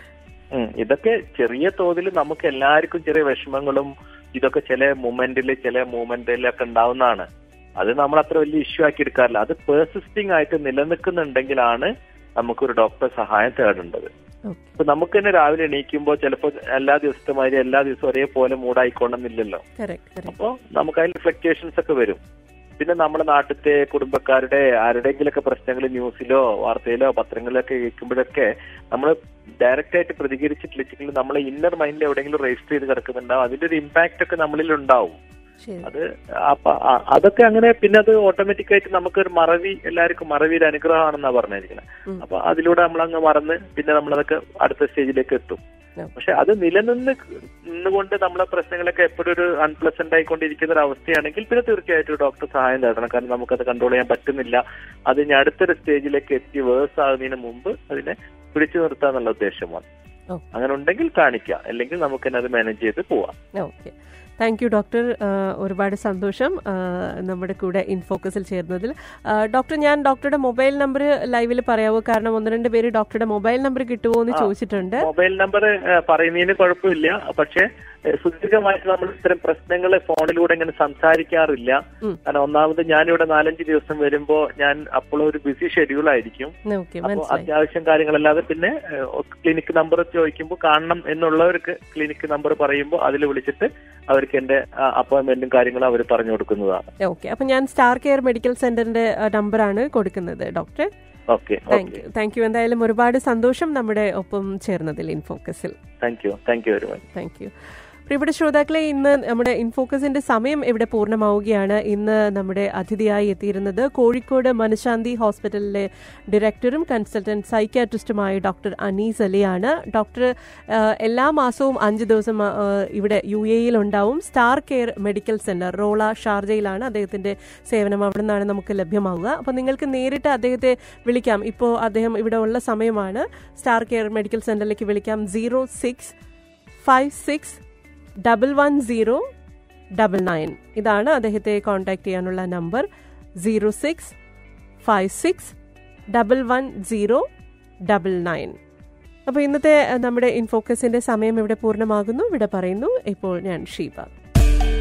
ഇതൊക്കെ ചെറിയ തോതിൽ നമുക്ക് എല്ലാവർക്കും ചെറിയ വിഷമങ്ങളും ഇതൊക്കെ ചില മൊമെന്റിൽ ചില മൂമെന്റിലൊക്കെ ഉണ്ടാവുന്നതാണ്. അത് നമ്മൾ അത്ര വലിയ ഇഷ്യൂ ആക്കി എടുക്കാറില്ല. അത് പേഴ്സിസ്റ്റിംഗ് ആയിട്ട് നിലനിൽക്കുന്നുണ്ടെങ്കിലാണ് നമുക്കൊരു ഡോക്ടർ സഹായം തേടേണ്ടത്. ഇപ്പൊ നമുക്ക് തന്നെ രാവിലെ എണീക്കുമ്പോൾ ചിലപ്പോൾ എല്ലാ ദിവസത്തെ മാതിരി എല്ലാ ദിവസവും ഒരേപോലെ മൂടായിക്കൊണ്ടെന്നില്ലല്ലോ. അപ്പൊ നമുക്ക് അതിൽ ഫ്ലക്ച്വേഷൻസ് ഒക്കെ വരും. പിന്നെ നമ്മുടെ നാട്ടിലത്തെ കുടുംബക്കാരുടെ ആരുടെയെങ്കിലൊക്കെ പ്രശ്നങ്ങൾ ന്യൂസിലോ വാർത്തയിലോ പത്രങ്ങളിലൊക്കെ കേൾക്കുമ്പോഴൊക്കെ നമ്മൾ ഡയറക്റ്റ് ആയിട്ട് പ്രതികരിച്ചിട്ടില്ലെങ്കിൽ നമ്മളെ ഇന്നർ മൈൻഡിൽ എവിടെയെങ്കിലും രജിസ്റ്റർ ചെയ്ത് കിടക്കുന്നുണ്ടാവും. അതിന്റെ ഒരു ഇമ്പാക്ട് ഒക്കെ നമ്മളിൽ ഉണ്ടാവും. അത് അപ്പൊ അതൊക്കെ അങ്ങനെ പിന്നെ അത് ഓട്ടോമാറ്റിക് ആയിട്ട് നമുക്കൊരു മറവി, എല്ലാവർക്കും മറവി ഒരു അനുഗ്രഹമാണെന്നാ പറഞ്ഞിരിക്കുന്നത്. അപ്പൊ അതിലൂടെ നമ്മളങ്ങ് മറന്ന് പിന്നെ നമ്മളതൊക്കെ അടുത്ത സ്റ്റേജിലേക്ക് എത്തും. പക്ഷെ അത് നിലനിന്ന് നിന്നുകൊണ്ട് നമ്മളെ പ്രശ്നങ്ങളൊക്കെ എപ്പോഴും ഒരു അൺപ്ലസന്റ് ആയിക്കൊണ്ടിരിക്കുന്ന ഒരു അവസ്ഥയാണെങ്കിൽ പിന്നെ തീർച്ചയായിട്ടും ഡോക്ടർ സഹായം തേടണം. കാരണം നമുക്കത് കൺട്രോൾ ചെയ്യാൻ പറ്റുന്നില്ല. അത് ഇനി അടുത്തൊരു സ്റ്റേജിലേക്ക് എത്തി വേഴ്സ് ആകുന്നതിന് മുമ്പ് അതിനെ പിടിച്ചു നിർത്താന്നുള്ള ഉദ്ദേശമാണ്. അങ്ങനെ ഉണ്ടെങ്കിൽ കാണിക്കാം, അല്ലെങ്കിൽ നമുക്ക് തന്നെ അത് മാനേജ് ചെയ്ത് പോവാം. Okay, thank you doctor. ഒരുപാട് സന്തോഷം നമ്മുടെ കൂടെ ഇൻഫോക്കസിൽ ചേർന്നതിൽ. ഡോക്ടർ, ഞാൻ ഡോക്ടറുടെ മൊബൈൽ നമ്പർ ലൈവിൽ പറയാവോ? കാരണം ഒന്ന് രണ്ട് പേര് ഡോക്ടറുടെ മൊബൈൽ നമ്പർ കിട്ടുമോ എന്ന് ചോദിച്ചിട്ടുണ്ട്. മൊബൈൽ നമ്പർ പറയുന്നതിന് കുഴപ്പമില്ല, പക്ഷെ സുദീർഘമായിട്ട് നമ്മൾ ഇത്തരം പ്രശ്നങ്ങൾ ഫോണിലൂടെ ഇങ്ങനെ സംസാരിക്കാറില്ല. കാരണം ഒന്നാമത് ഞാനിവിടെ നാലഞ്ച് ദിവസം വരുമ്പോ ഞാൻ അപ്പോൾ ഒരു ബിസി ഷെഡ്യൂൾ ആയിരിക്കും. അപ്പോൾ അത്യാവശ്യം കാര്യങ്ങളല്ലാതെ പിന്നെ ക്ലിനിക്ക് നമ്പർ ചോദിക്കുമ്പോൾ കാണണം എന്നുള്ളവർക്ക് ക്ലിനിക്ക് നമ്പർ പറയുമ്പോൾ അതിൽ വിളിച്ചിട്ട് അവർക്ക് എന്റെ അപ്പോയിന്റ്മെന്റും കാര്യങ്ങളും അവർ പറഞ്ഞു കൊടുക്കുന്നതാണ്. ഓക്കെ, അപ്പൊ ഞാൻ സ്റ്റാർ കെയർ മെഡിക്കൽ സെന്ററിന്റെ നമ്പറാണ് കൊടുക്കുന്നത് ഡോക്ടറെ. Okay, thank you. എന്തായാലും ഒരുപാട് സന്തോഷം നമ്മുടെ ഒപ്പം ചേർന്നതിൽ ഇൻഫോക്കസിൽ. Thank you thank you very much. Thank you. പ്രിയപ്പെട്ട ശ്രോതാക്കളെ, ഇന്ന് നമ്മുടെ ഇൻഫോക്കസിന്റെ സമയം ഇവിടെ പൂർണ്ണമാവുകയാണ്. ഇന്ന് നമ്മുടെ അതിഥിയായി എത്തിയിരുന്നത് കോഴിക്കോട് മനഃശാന്തി ഹോസ്പിറ്റലിലെ ഡയറക്ടറും കൺസൾട്ടന്റ് സൈക്യാട്രിസ്റ്റുമായ ഡോക്ടർ അനീസ് അലിയാണ്. ഡോക്ടർ എല്ലാ മാസവും അഞ്ച് ദിവസം ഇവിടെ യു എയിൽ ഉണ്ടാവും. Star care medical centre Rolla ഷാർജയിലാണ് അദ്ദേഹത്തിന്റെ സേവനം. അവിടെ നിന്നാണ് നമുക്ക് ലഭ്യമാവുക. അപ്പോൾ നിങ്ങൾക്ക് നേരിട്ട് അദ്ദേഹത്തെ വിളിക്കാം. ഇപ്പോൾ അദ്ദേഹം ഇവിടെ ഉള്ള സമയമാണ്. സ്റ്റാർ കെയർ മെഡിക്കൽ സെന്ററിലേക്ക് വിളിക്കാം. Zero six five six double one zero double nine ഇതാണ് അദ്ദേഹത്തെ കോൺടാക്ട് ചെയ്യാനുള്ള number. Zero six five six double one zero double nine. അപ്പോൾ ഇന്നത്തെ നമ്മുടെ ഇൻഫോക്കസിന്റെ സമയം ഇവിടെ പൂർണ്ണമാകുന്നു. ഇവിടെ പറയുന്നു ഇപ്പോൾ ഞാൻ Sheeba.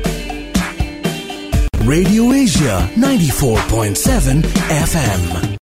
Radio Asia ninety four point seven F M.